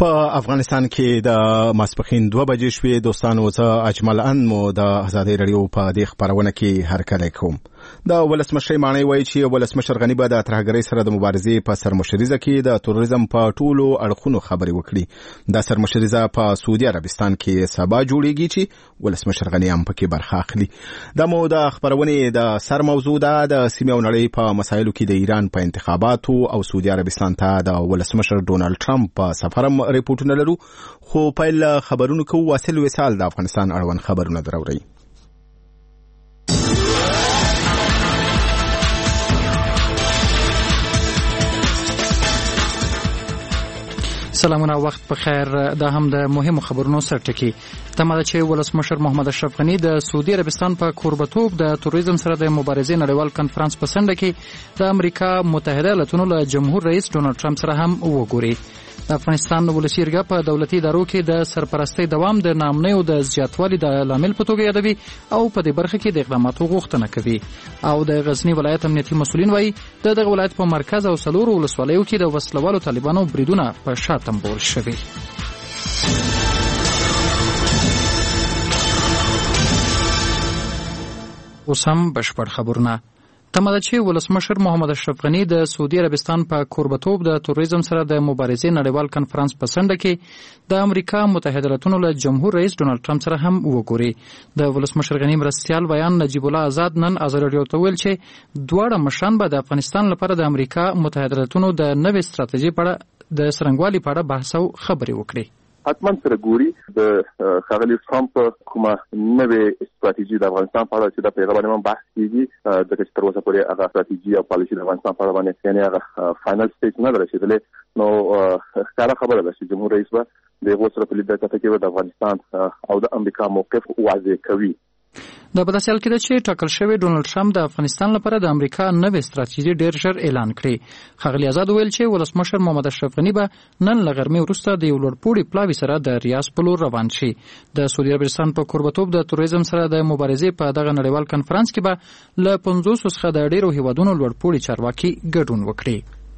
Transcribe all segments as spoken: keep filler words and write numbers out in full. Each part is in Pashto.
په افغانستان کې د ماسپخین دوه بجې شوې. دوستانو زه اجمل ان مو د ازادي رادیو په دې خبرونه کې هرکلی کوم. د ولسمشر معنی وایي چې ولسمشر غنی به د ترهګرۍ سره د مبارزې په سرمشریزه کې د تروریزم په ټولو اړخونو خبرې وکړي. د سرمشریزه په سعودي عربستان کې سبا جوړیږي چې ولسمشر غنی هم پکې برخه اخلي. د مو د خبرونې د سر موضوع ده د سیمې او نړۍ په مسایلو کې د ایران په انتخاباتو او سعودي عربستان ته د ولسمشر ډونالد ټرمپ په سفرم ریپورتونه لرو. خو پیل خبرونو کو واصل وسال د افغانستان اړوند خبرونه دروري. سلامونه، وخت په خیر. دا هم د مهمو خبرونو سرټکی. تمه ده چې ولسمشر محمد اشرف غنی د سعودي عربستان په کوربتوب د تروریزم سره د مبارزې نړیوال کنفرانس په سنډه کې د امریکا متحده ایالاتونو له جمهور رئیس ډونالد ټرمپ سره هم وګوري. د افغانستان ولسي جرګه په دولتي ادارو کې د سرپرستۍ دوام د نامنیو د زیاتوالي د لامل په توګه یادوي او په دې برخه کې د اقداماتو غوښتنه کوي. او د غزنی ولایت امنیتي مسؤلین وایي د دغه ولایت په مرکز او څلورو ولسوالیو کې د وسلوالو طالبانو بریدونه په شا تمبول شوي. اوس هم بشپړ خبرونه. تمه ده چې ولسمشر محمد اشرف غنی د سعودي عربستان په کوربتوب د تروریزم سره د مبارزې نړیوال کنفرانس په سنډه کې د امریکا متحده ایالاتونو له جمهور رئیس ډونالد ټرمپ سره هم وګوري. د ولسمشر غنی مرستیال بیان نجیب الله آزاد نن ازادي رادیو ته ویل چې دواړه مشران به د افغانستان لپاره د امریکا متحده ایالاتونو د نوې ستراتیژي په اړه د څرنګوالي په اړه بحث او خبرې وکړي. حتما سره ګوري د ښاغلي ټرمپ کومه نوې ستراتیژي د افغانستان په اړه چې د پیغام باندې بحث کیږي د چې تر اوسه پورې هغه ستراتیژي او پالیسي د افغانستان په اړه باندې یعنی هغه فائنل سټیج نه رسیدلې. نو ښکاره خبره ده چې جمهور رئیس به د هغو سره په لیدل کې د افغانستان او د امریکا موقف واضح کوي. د په داسې حال کې ده چې ټاکل شوی ډونالد ټرمپ د افغانستان لپاره د امریکا نوې ستراتیژي ډېر ژر اعلان کړي. ښاغلي آزاد ویل چې ولسمشر محمد اشرف غنی به نن له غرمې وروسته د یو لوړپوړي پلاوي سره د ریاض په لور روان شي. د سعودي عربستان په کوربتوب د تروریزم سره د مبارزې په دغه نړیوال کنفرانس کې به له پنځوسو څخه د ډېرو هیوادونو لوړپوړي چارواکي ګډون وکړي.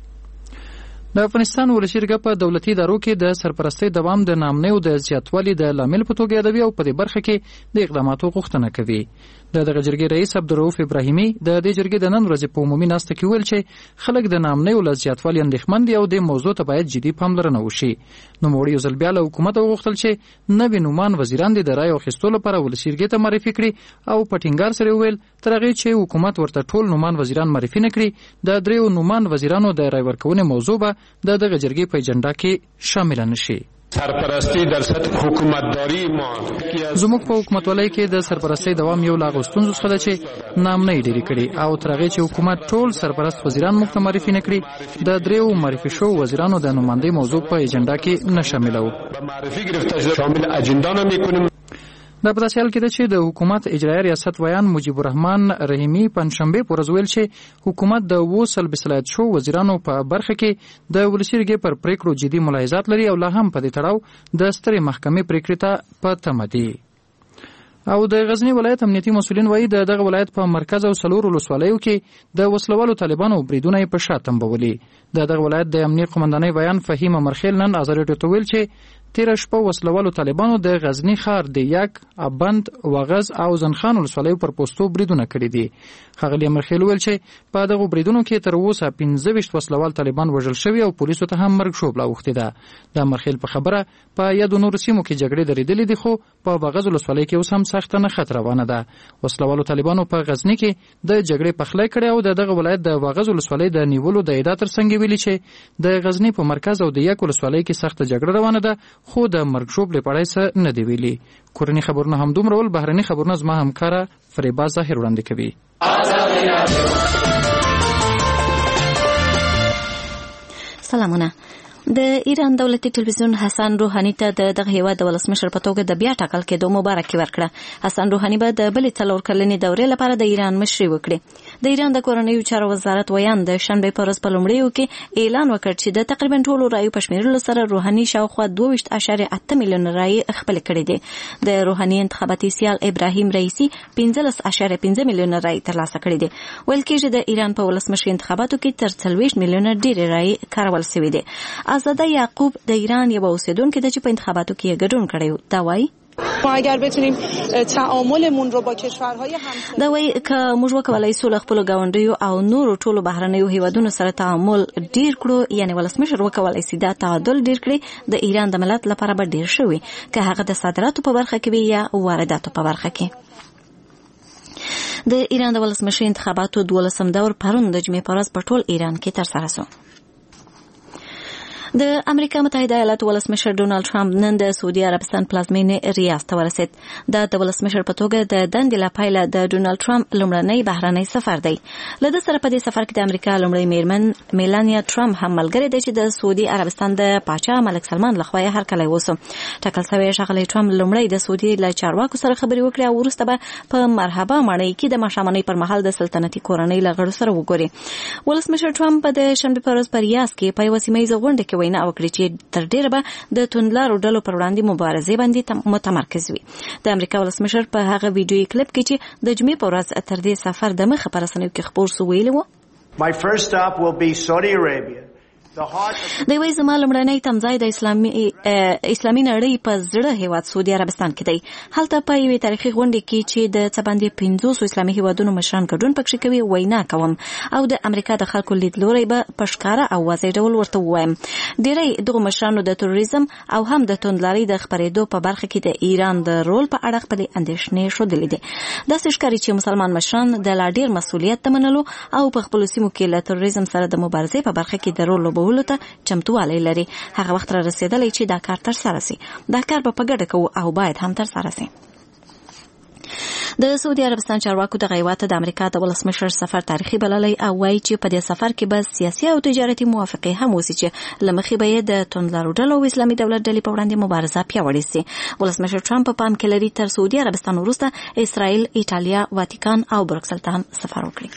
د افغانستان ولسي جرګه په دولتي ادارو کې د سرپرستۍ دوام د نامنیو د زیاتوالي د لامل په توګه یادوي او په دې برخه کې د اقداماتو غوښتنه کوي. د دغه جرګې رئیس عبدالرؤف ابراهیمي د دې جرګې د نن ورځې په عمومي ناسته کې ویل چې خلک د نامنیو له زیاتوالي اندېښمن دي او د موضوع ته باید جدي پاملرنه وشي. نوموړي یو ځل بیا له حکومت وغوښتل چې نوي نومان وزیران د رایې اخیستو لپاره ولسي جرګې ته معرفي کړي او په ټینګار سره وویل تر هغې چې حکومت ورته ټول نومان وزیران معرفي نه کړي د دریو نومان وزیرانو د رایې ورکونې موضوع به د دغه جرګې په اجنډا کې شامل نشي. سرپرستی در سطح حکومتداری ما زموږ په حکومتولۍ کې د سرپرستی دوام یو لا غوښتنځو څخه ده چې نامنۍ ډېرې کړي او تر هغې چې حکومت ټول سرپرست وزیران موږ ته معرفي نه کړي د دریو معرفي شوو وزیرانو د نمایندۍ موضوع په اجنډا کې نه شاملوو. معرفي گرفته شده شامل اجنډا نمی‌کنیم. د په داسې حال کې ده چې د حکومت اجرایي ریاست ویان مجیب الرحمن رحیمي پنجشنبې په ورځ ویل چې حکومت د اووه سلبي صلاحیت شوو وزیرانو په برخه کې د ولسي جرګې پر پریکړو جدي ملاحظات لري او لا هم په دې تړاو د سترې محکمې پریکړې ته په تمه دي. او د غزنی ولایت امنیتي مسؤلین وایي د دغه ولایت په مرکز او څلورو ولسوالیو کې د وسلوالو طالبانو بریدونه یې په شا تمبولي. د دغه ولایت د امنیت قومندانۍ ویان فهیم مرخیل نن ازادي رادیو ته ویل چې تیره شپه وسلوالو طالبانو د غزنی ښار د یک، ابند، وغز او زنخان ولسوالیو پر پوستو بریدونه کړي دي. ښاغلي امرخیل ویل چې په دغو بریدونو کې تر اوسه پنځه ویشت وسلوال طالبان وژل شوي او پولیسو ته هم مرګ ژوبله اوښتې ده. د امرخیل په خبره په یادو نورو سیمو کې جګړې درېدلې دي خو په وغز ولسوالۍ کې اوس هم سخته نښته روانه ده. وسلوالو طالبانو په غزني کې د جګړې پخلی کړی او د دغه ولایت د وغز ولسوالۍ د نیولو د ادعا ترڅنګ ویلي چې د غزني په مرکز او د یک ولسوالۍ کې سخته جګړه روانه ده خو د مرګ ژوبلې په اړه څه نه دي ویلي. کورني خبرونه همدومره ول، بهرني خبرونه زما همکاره فریبا ظاهر وړاندې کوي. سلامونه. د ایران دولتي ټلویزیون حسن روحاني ته د دغه هیواد د ولسمشر په توګه د بیا ټاکل کېدو مبارکي ورکړه. حسن روحاني به د بلې څلور کلنې دورې لپاره د ایران مشري وکړي. د ایران د کورنیو چارو وزارت ویان د شنبې په ورځ په لومړیو کې اعلان وکړ چې د تقریبا ټولو رایو په شمیرلو سره روحاني شاوخوا دوه ویشت اعشاریه اته میلیونه رایې خپل کړي دي. د روحاني انتخاباتي سیال ابراهیم رئیسی پنځلس اعشاریه پنځه میلیونه رایې ترلاسه کړي دي. ویل کېږي د ایران په ولسمشري انتخاباتو کې تر څلوېښت میلیونه ډېرې رایې کارول شوې دي. آزاده یعقوب د ایران یو اوسیدونکو د چې په انتخاباتو کې ګډون کړی دا وایي ما اگر بتونیم تعاملمون رو با کشورهای همسایه دا وایي که موږ وکولای سو له خپلو ګاونډیو او نورو ټولو بهرنیو هیوادونو سره تعامل ډیر کړو یعنی ولسمشر وکولای سي دا تعادل ډیر کړي د ایران د ملت لپاره به ډیر شوی که هغه د صادراتو په برخه کې وي یا وارداتو په برخه کې. د ایران د ولسمشر انتخاباتو دولسم دور پرون د جمعې په ورځ په ټول ایران کې ترسره شو. د امریکا متحده ایالاتو ولسمشر ډونالد ټرمپ نن د سعودي عربستان پلازمینې ریاض ته ورسید. دا د ولسمشر په توګه د دندې لپاره د ډونالد ټرمپ لومړنی بهرنی سفر دی. له د سره په دې سفر کې د امریکا لومړی میرمن میلانیا ټرمپ هم ملګری دی چې د سعودي عربستان د پاچا ملک سلمان لخوا یې هرکلی وسو. ټاکل شوی ښاغلی ټرمپ لومړی د سعودي له چارواکو سره خبرې وکړي او وروسته به په مرحبا ماڼۍ کې د ماښامنۍ پر مهال د سلطنتي کورنۍ له غړو سره وګوري. ولسمشر ټرمپ د شنبې په ورځ په ریاض کې په یوه سیمه ییزه غونډه کې وینا وکړه چې تر ډیره به د توندلارو ډلو پر وړاندې مبارزې باندې متمرکز وي. د امریکا ولسمشر په هغه ویډیویي کلیپ کې چې د جمعې په ورځ تر دې سفر د مخه په رسنیو کې خپور سو ویلي و My first stop will be Saudi Arabia. د وی زما لمړنۍ تمځای د اسلامي اسلامي نړۍ په زړه هیواد سعودي عربستان کې دی. هلته په یوې تاریخي غونډه کې چې د څه باندې پنځوس اسلامي هیوادونو مشران ګډون پکې کوي وینا کوم او د امریکا د خلکو لیدلوري به پښکارا او واضح ډول ورته وایم. ډیری دغه مشرانو د تروریزم او هم د توندلاري د خبرېدو په برخه کې د ایران د رول په اړه خپل اندېښنې شودلې دي. دا ښکاري چې مسلمان مشران د لا ډیر مسؤلیت تمنلو او په خپل سیمو کې له تروریزم سره د مبارزې په برخه کې د رول لوبولو ته چمتووالی لري. هغه وخت را رسیدلی چې دا کار ترسره سي. دا کار به په ګډه کوو او باید هم ترسره سي. د سعودي عربستان چارواکو د غیوات د امریکا د ولسمشر سفر تاریخي بللی او وایي چې په دې سفر کې به سیاسي او تجارتي موافقه هم وسی چې لمخې به د توندلارو ډلو او اسلامي دولت ډلې په وړاندې مبارزه پیاوړې سي. ولسمشر ټرمپ په پام کې لري تر سعودي عربستان وروسته اسرائیل، ایټالیا، واتیکان او برکسل ته هم سفر وکړي.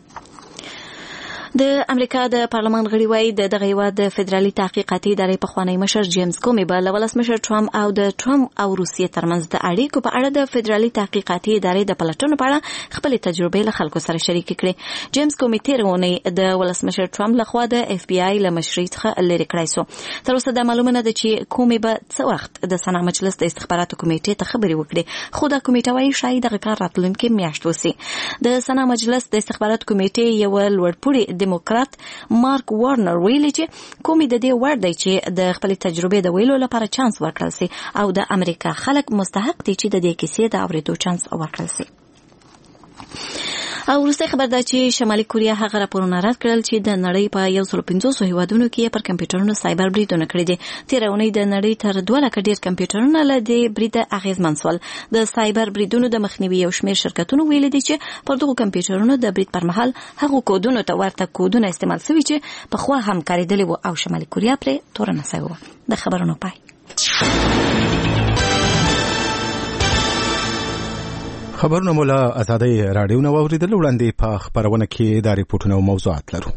د امریکا د پارلمان غړي وایي د دغه هیواد د فدرالي تحقیقاتي ادارې پخوانی مشر جیمز کومي به له ولسمشر ټرمپ او د ټرمپ او روسیې ترمنځ د اړیکو په اړه د فدرالي تحقیقاتي ادارې د پلټنو په اړه خپلې تجربې له خلکو سره شریکې کړې. جیمز کومي تېره اونۍ د ولسمشر ټرمپ لخوا د اف بی آی له مشرۍ څخه لرې کړی سو. تر اوسه دا معلومه نه ده چې کومي به څه وخت د سنا مجلس د استخباراتو کمیټې ته خبرې وکړي، خو دا کمیټه وایي شاید دغه کار راتلونکې میاشت وسي. د سنا مجلس د استخباراتو کمیټې یو لوړپوړي دیموکرات مارک وارنر ویلي چې کومي د دې وړ دی چې د خپل تجربې د ویلو لپاره چانس ورکړل سي او د امریکا خلک مستحق دي چې د دې کیسې د اورېدو چانس ورکړل سي. او وروسته خبر ده چې شمالي کوریا هغه راپورونه رد کړل چې د نړۍ په یو سل پنځوس هیوادونو کې پر کمپیوټرونو سایبر بریدونه کړي دي. تېره اونۍ د نړۍ تر دوه لکه ډېر کمپیوټرونه له دې بریده اغېزمن شول. د سایبر بریدونو د مخنیوي یو شمېر شرکتونو ویلي دي چې پر دغو کمپیوټرونو د برید پر مهال هغو کودونو ته ورته کودونه استعمال شوي چې پخوا هم کارېدلي وو او شمالي کوریا پرې تورنه شوې وه. د خبرونو پای. خبرونه مولا ازادۍ راډیو نو اوریدل وړاندې په خبرونه کې د ریپورتونو او موضوعات لرو.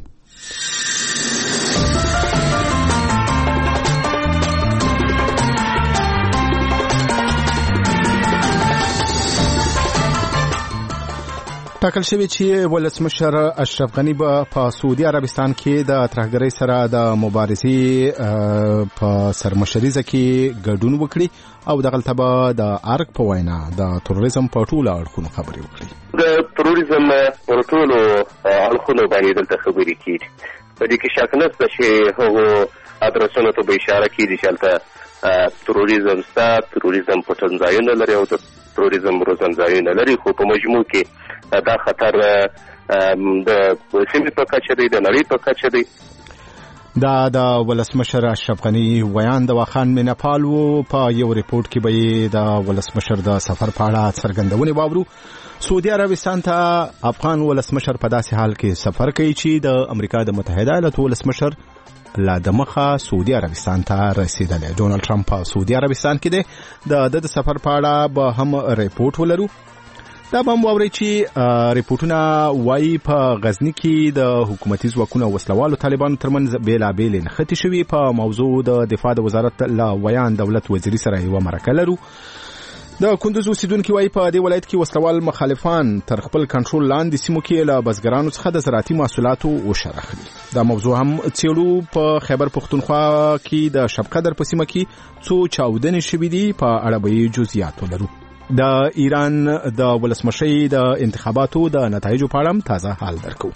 ټاکل شوی چې ولسمشر اشرف غنی به په سعودي عربستان کې د ترهګرۍ سره د مبارزې په سرمشریزه کې ګډون وکړي او دغلته به د ارګ په وینا د تروریزم په ټولو اړخونو خبرې وکړي. د تروریزم په ټولو اړخونو باندې دلته خبرې کیږي. په دې کې شک نشته چې هغو ادرسونو ته به اشاره کیږي چې هلته تروریزم ستا تروریزم پټنځایونه لري او د تروریزم روزنځایونه لري، خو په مجموع کې دا خطر د سیمې په کچه دی، د نړۍ په کچه دی. دا د ولسمشر اشرف غنی ویان د واخان مینپال وو. په یو ریپورت کې به د ولسمشر د سفر په اړه څرګندونې واورو. سعودي عربستان ته افغان ولسمشر په داسې حال کې سفر کوي چې د امریکا د متحده ایالاتو ولسمشر لا د مخه سعودي عربستان ته رسیدلی. ډونالد ټرمپ په سعودي عربستان کې دی. د د سفر په اړه به هم ریپورت ولرو. دا به هم واورئ چې ریپورتونه وایي په غزني کې د حکومتي ځواکونو او وسلوالو طالبانو ترمنځ بېلابېلې نښتې شوي. په موضوع د دفاع د وزارت له ویان دولت وزیري سره یوه مرکه لرو. د کندوز اوسیدونکو وايي په دې ولایت کې وسلوال مخالفان تر خپل کنټرول لاندې سیمو کې له بزګرانو څخه د زراعتي محصولاتو وشر اخلي. دا موضوع هم څېړو. په خیبر پښتونخوا کې د شبقدر په سیمه کې څو چاودنې شوې دي، په اړه به جزئیات ولرو. د ایران د ولسمشۍ د انتخاباتو د نتایجو په اړه تازه حال درکو.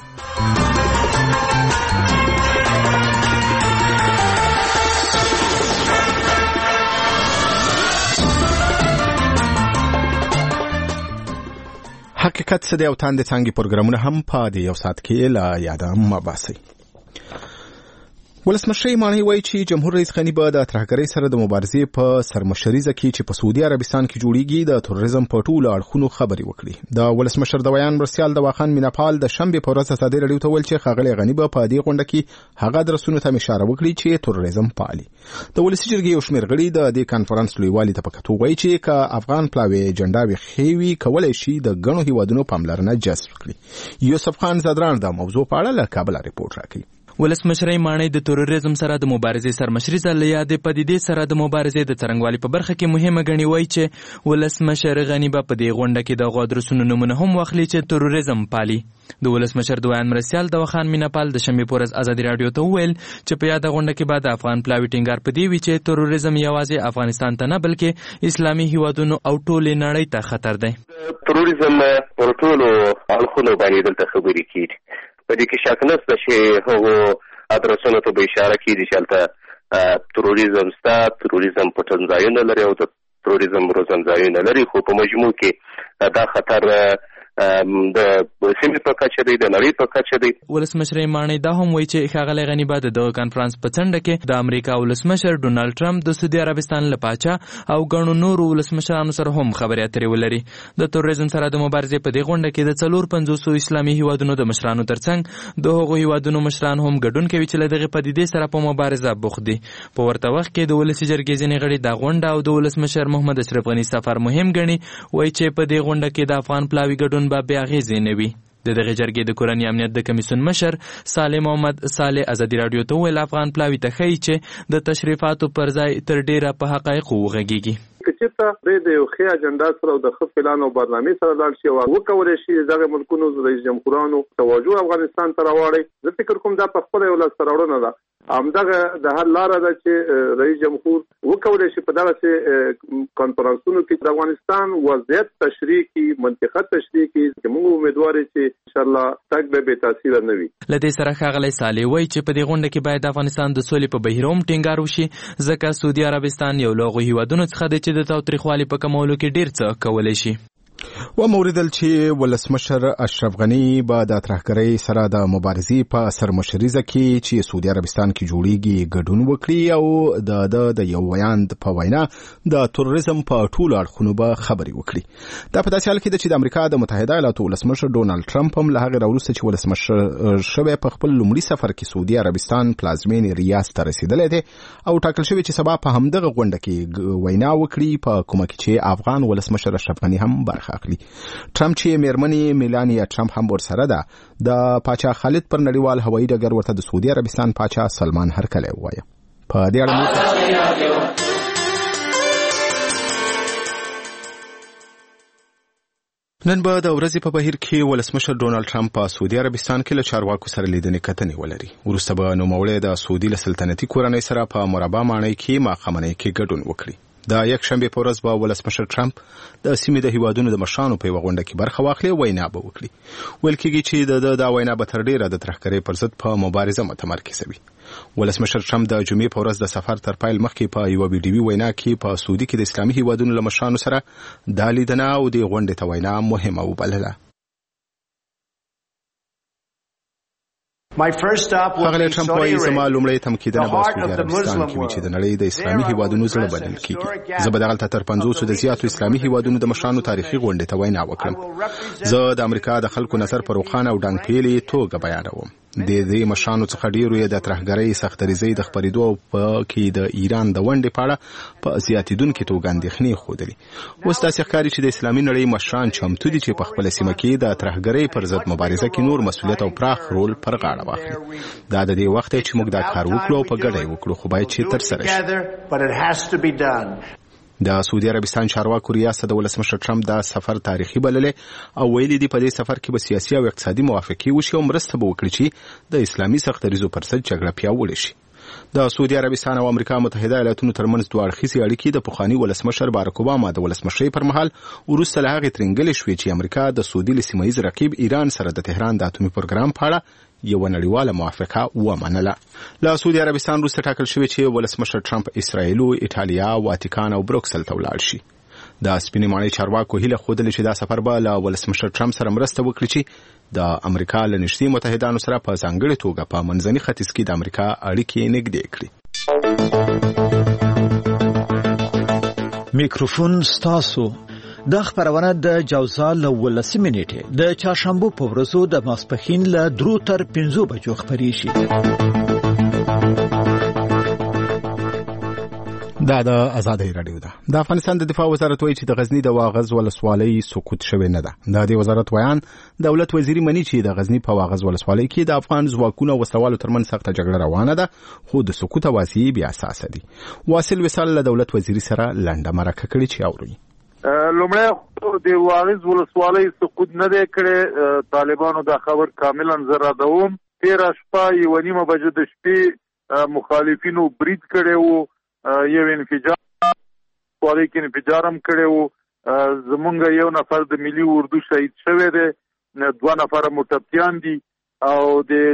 حقیقت څه دی او تاندې څانګې پروګرامونه هم په دې یو ساعت کې له یاده مه باسئ. ولسمشۍ ماڼۍ وایي چې جمهور رئیس غني به د ترهګرۍ سره د مبارزې په سرمشریزه کې چې په سعودي عربستان کې جوړیږي د تروریزم په ټولو اړخونو خبرې وکړي. د ولسمشر د ویان مرسیال دواخان میناپال د شنبې په ورځ ازادي راډیو ته ویل چې ښاغلی غني به په دې غونډه کې هغه درسونو ته اشاره وکړي چې تروریزم پالي. د ولسي جرګې یو شمېر غړي د دې کانفرنس لویوالي ته په کتو وایي چې که افغان پلاوی جنډاوي خېوي کولای شي د ګڼو هیوادونو پاملرنه جذب کړي. یوسف خان زادران د موضوع په اړه له کابل ریپورت راکړي. ولسمشرۍ ماڼۍ د تروریزم سره د مبارزې سرمشریزه له یادې پدیدې سره د مبارزې د څرنګوالي په برخه کې مهمه ګڼي. وایي چې ولسمشر غني به په دې غونډه کې د هغو ادرسونو نومونه هم واخلي چې تروریزم پالي. د ولسمشر د ویان مرستیال دواخان میناپال د شنبې په ورځ ازادي راډیو ته وویل چې په یاده غونډه کې به د افغان پلاوي ټینګار په دې وي چې تروریزم یوازې افغانستان ته نه بلکې اسلامي هیوادونو او ټولې نړۍ ته خطر دی. تروریزم پر ټولو اړخونو باندې دلته خبرې کېږي. په دې کې شک نشته چې هغو ادرسونو ته به اشاره کېږي چې هلته تروریزم شته، تروریزم پټنځایونه لري او د تروریزم روزنځایونه لري، خو په مجموع کې دا خطر د سیمې په کچه دی، د نړۍ په کچه دی. ولسمشرۍ ماڼۍ دا هم وایي چې ښاغلی غني به د دغه کنفرانس په څنډه کې د امریکا ولسمشر ډونالډ ټرمپ، د سعودي عربستان له پاچا او ګڼو نورو ولسمشرانو سره هم خبرې اترې ولري. د تروریزم سره د مبارزې په دې غونډه کې د څلور پنځوسو اسلامي هیوادونو د مشرانو ترڅنګ د هغو هیوادونو مشران هم ګډون کوي چې له دغې پدیدې سره په مبارزه بوخت دي. په ورته وخت کې د ولسي جرګې ځینې غړي دا غونډه او د ولسمشر محمد اشرف غني سفر مهم ګڼي. وایي چې په دې غونډه کې د افغان پلاوي ګډون به بې اغېزې نه وي. د دغې جرګې د کورني امنیت د کمیسیون مشر صالح محمد صالح ازادي راډیو ته وویل افغان پلاوي ته ښیي چې د تشریفاتو پر ځای تر ډېره په حقایقو وغږېږي. که چېرته د یو ښې اجنډا سره او د ښه پلان او برنامې سره لاړ شي او وکولی شي دغه ملکونو رئیس جمهورانو توجه افغانستان ته راواړي، زه فکر کوم دا په خپله یو لاسته راوړنه ده. همدغه د حل لاره ده چې رئیس جمهور وکولی شي په دغسې کنفرانسونو کې د افغانستان وضعیت تشریح کړي، منطقه تشریح کړي، چې موږ امیدوار یو چې انشاءالله تګ به بې تاثیره نه وي. له دې سره ښاغلی صالح وایي چې په دې غونډه کې باید د افغانستان د سولې په بهیر هم ټینګار وشي، ځکه سعودي عربستان یو له هغو هیوادونو څخه دی چې د تاوتریخوالي په کمولو کې ډېر څه کولی شي. و موردل چې ولسمشر اشرف غني به د ترهګرۍ سره د مبارزې په سرمشریزه کې چې سعودي عربستان کې جوړیږي ګډون وکړي او د د یو ویاند په وینا د تروریزم په ټولو اړخونو به خبرې وکړي. دا په داسې حال کې ده چې د امریکا د متحده ایالاتو ولسمشر ډونالډ ټرمپ هم له هغې راوروسته چې ولسمشر شوی په خپل لومړي سفر کې سعودي عربستان پلازمینې ریاض ته رسېدلی دی او ټاکل شوی چې سبا په همدغه غونډه کې وینا وکړي، په کومه کې چې افغان ولسمشر اشرف غني هم برخه اخلي. ټرمپ چې میرمنې میلانیا ټرمپ هم ورسره ده، د پاچا خالد پر نړیوال هوایي ډګر ورته د سعودي عربستان پاچا سلمان هرکلی ووایه. په دې اړه نن به د ورځې په بهیر کې ولسمشر ډونالډ ټرمپ په سعودي عربستان کې له چارواکو سره لیدنې کتنې ولري. وروسته به نوموړی د سعودي له سلطنتي کورنۍ سره په مربع ماڼۍ کې ماښامنۍ کې ګډون وکړي. د یک شنبې په ورځ به ولسمشر ټرمپ د سیمې د هیوادونو د مشرانو په یوه غونډه کې برخه واخلي، وینا به وکړي. ویل کېږي چې د دا وینا به تر ډېره د ترهګرۍ پر ضد په مبارزه متمرکزه وي. ولسمشر ټرمپ د جمعې په ورځ د سفر تر پیل مخکې په یوه ویډیوي وینا کې په سعودي کې د اسلامي هیوادونو له مشرانو سره دا لیدنه او د غونډې ته وینا مهمه وبلله. ښاغلی ټرمپ وایي زما لومړی تمکیدنه به سعودي عربستان کې وي چې د نړۍ د اسلامي هیوادونو زړه بلل کېږي. زه به دغلته تر پنځوسو د زیاتو اسلامي هیوادونو د مشرانو تاریخي غونډې ته وینا وکړم. زه د امریکا د خلکو نظر په روښانه او ډنګ پیلې توګه بیانوم. د دې مشرانو څخه ډېرو یې د ترهګرۍ سختریزۍ د خپرېدو او په کې د ایران د ونډې په اړه په زیاتېدونکې توګه اندېښنې ښودلې. اوس داسې ښکاري چې د اسلامي نړۍ مشران چمتو دي چې په خپله سیمه کې د ترهګرۍ پر ضد مبارزه کې نور مسؤلیت او پراخ رول پر غاړه واخلي. دا د دې وخت دی چې موږ دا کار وکړو او په ګډه یې وکړو، خو باید چې ترسره شي. د سعودي عربستان چارواکو ریاست د ولسمشر ټرمپ دا سفر تاریخي بللې او ویلي دي په دې سفر کې به سیاسي او اقتصادي موافقه وشي او مرسته به وکړي چې د اسلامي سختدریزو پر ضد جګړه پیاوړې شي. د سعودي عربستان او امریکا متحده ایالاتونو ترمنځ دوه اړخیزې اړیکې د پخواني ولسمشر بارک اوباما د ولسمشرۍ پر مهال وروسته له هغې ترنګلې شوې چې امریکا د سعودي له سیمه ییز رقیب ایران سره د تهران د اتومي پروګرام په اړه یو نړیواله موافقه ومنله. له سعودي عربستان وروسته ټاکل شوی چې ولسمشر ټرمپ اسرائیل، ایټالیا، واتیکان او بروکسل ته ولاړ شي. د سپینې ماڼۍ چارواکو هیله ښودلې چې دا سفر به له ولسمشر ټرمپ سره مرسته وکړي چې د امریکا له نږدې متحدانو سره په ځانګړې توګه په منځني ختیځ کې د امریکا اړیکې نږدې کړي. میکروفون ستاسو. د خبرونه د جوزا له ولسمې نیټه د چهارشنبه په ورځو د ماسپښین له درو تر پنځو بجو خبري شي. دا د آزادۍ رادیو ده. د افغانستان د دفاع وزارت وایي چې د غزنی د واغز ولسوالۍ سقوط شوی نه ده. د دې وزارت ویان دولت وزیر منی چې د غزنی په واغز ولسوالۍ کې د افغان ځواکونو وسوالو ترمن سخته جګړه روانه ده، خو د سقوط واقعي بیا اساس دي. واصل وصال له دولت وزیر سره لنډه مرکه کړې چې اوري. لومړی د واغز ولسوالۍ سقوط نه دی کړی. طالبانو دا خبر کاملا زه ردوم. تېره شپه یوه نیمه بجې د شپې مخالفینو برید کړی و، یو انفجار والي کې انفجار هم کړی و. زمونږ یو نفر د ملي اردو شهید شوی دی، دوه نفر مرتبطیان دي او د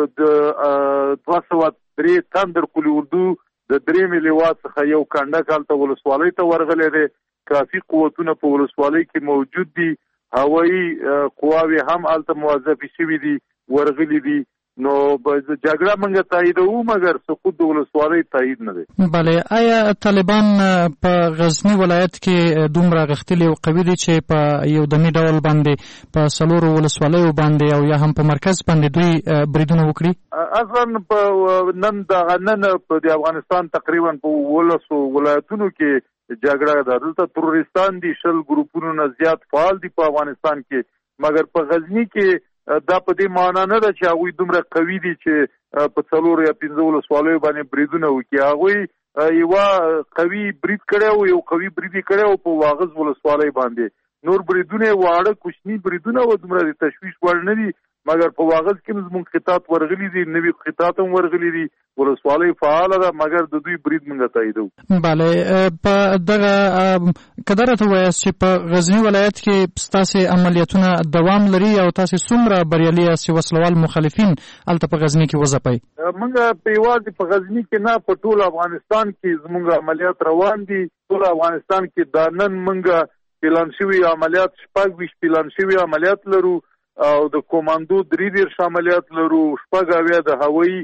دوه سوه درې تن در قول اردو د درېیمې لواء څخه یو کنډک هلته ولسوالۍ ته ورغلی دی. کافي قوتونه په ولسوالۍ کې موجود دي، هوایي قواوې هم هلته موظفې شوي دي، ورغلي دي. نو جګړه موږ تاییدوو مګر سقوط د ولسوالۍ تایید نه دی. بله، آیا طالبان په غزنی ولایت کې دومره غښتلي او قوي دي چې په یو دمي ډول باندې په څلورو ولسوالیو باندې او یا هم په مرکز باندې دوی بریدونه وکړي؟ اصلا په نن دغه نن په د افغانستان تقریبا په ولسو ولایتونو کې جګړه ده. دلته تروریستان دي، شل ګروپونو نه زیات فعال دي په افغانستان کې، مګر په غزنی کې دا په دې معنا نه ده چې هغوی دومره قوي دي چې په څلورو یا پنځه ولسوالیو باندې بریدونه وکړي. هغوی یوه قوي برید کړی و، یو قوي برید یې کړی و په واغز ولسوالۍ باندې. نور بریدونه یې واړه کوچني بریدونه و، دومره د تشویش وړ نه دي. مګر په واغز کې زموږ خطاط ورغلي دي، نوي خطاط هم ورغلي دي. ولسوالۍ فعاله ده مګر د دوی برید موږ تاییدوو. بله، په دغه که دا راته ووایاست چې په غزني ولایت کې ستاسې عملیاتونه دوام لري او تاسې څومره بریالي یاست چې وسلوال مخالفین هلته په غزني کې وځپئ؟ موږ په یوازې په غزني کې نه، په ټول افغانستان کې زموږ عملیات روان دي. ټول افغانستان کې دا نن موږ پلان شوي عملیات شپږ ویشت پلان شوي عملیات لرو او د کوماندو درې دېرش عملیات لرو، شپږ اویا د هوایي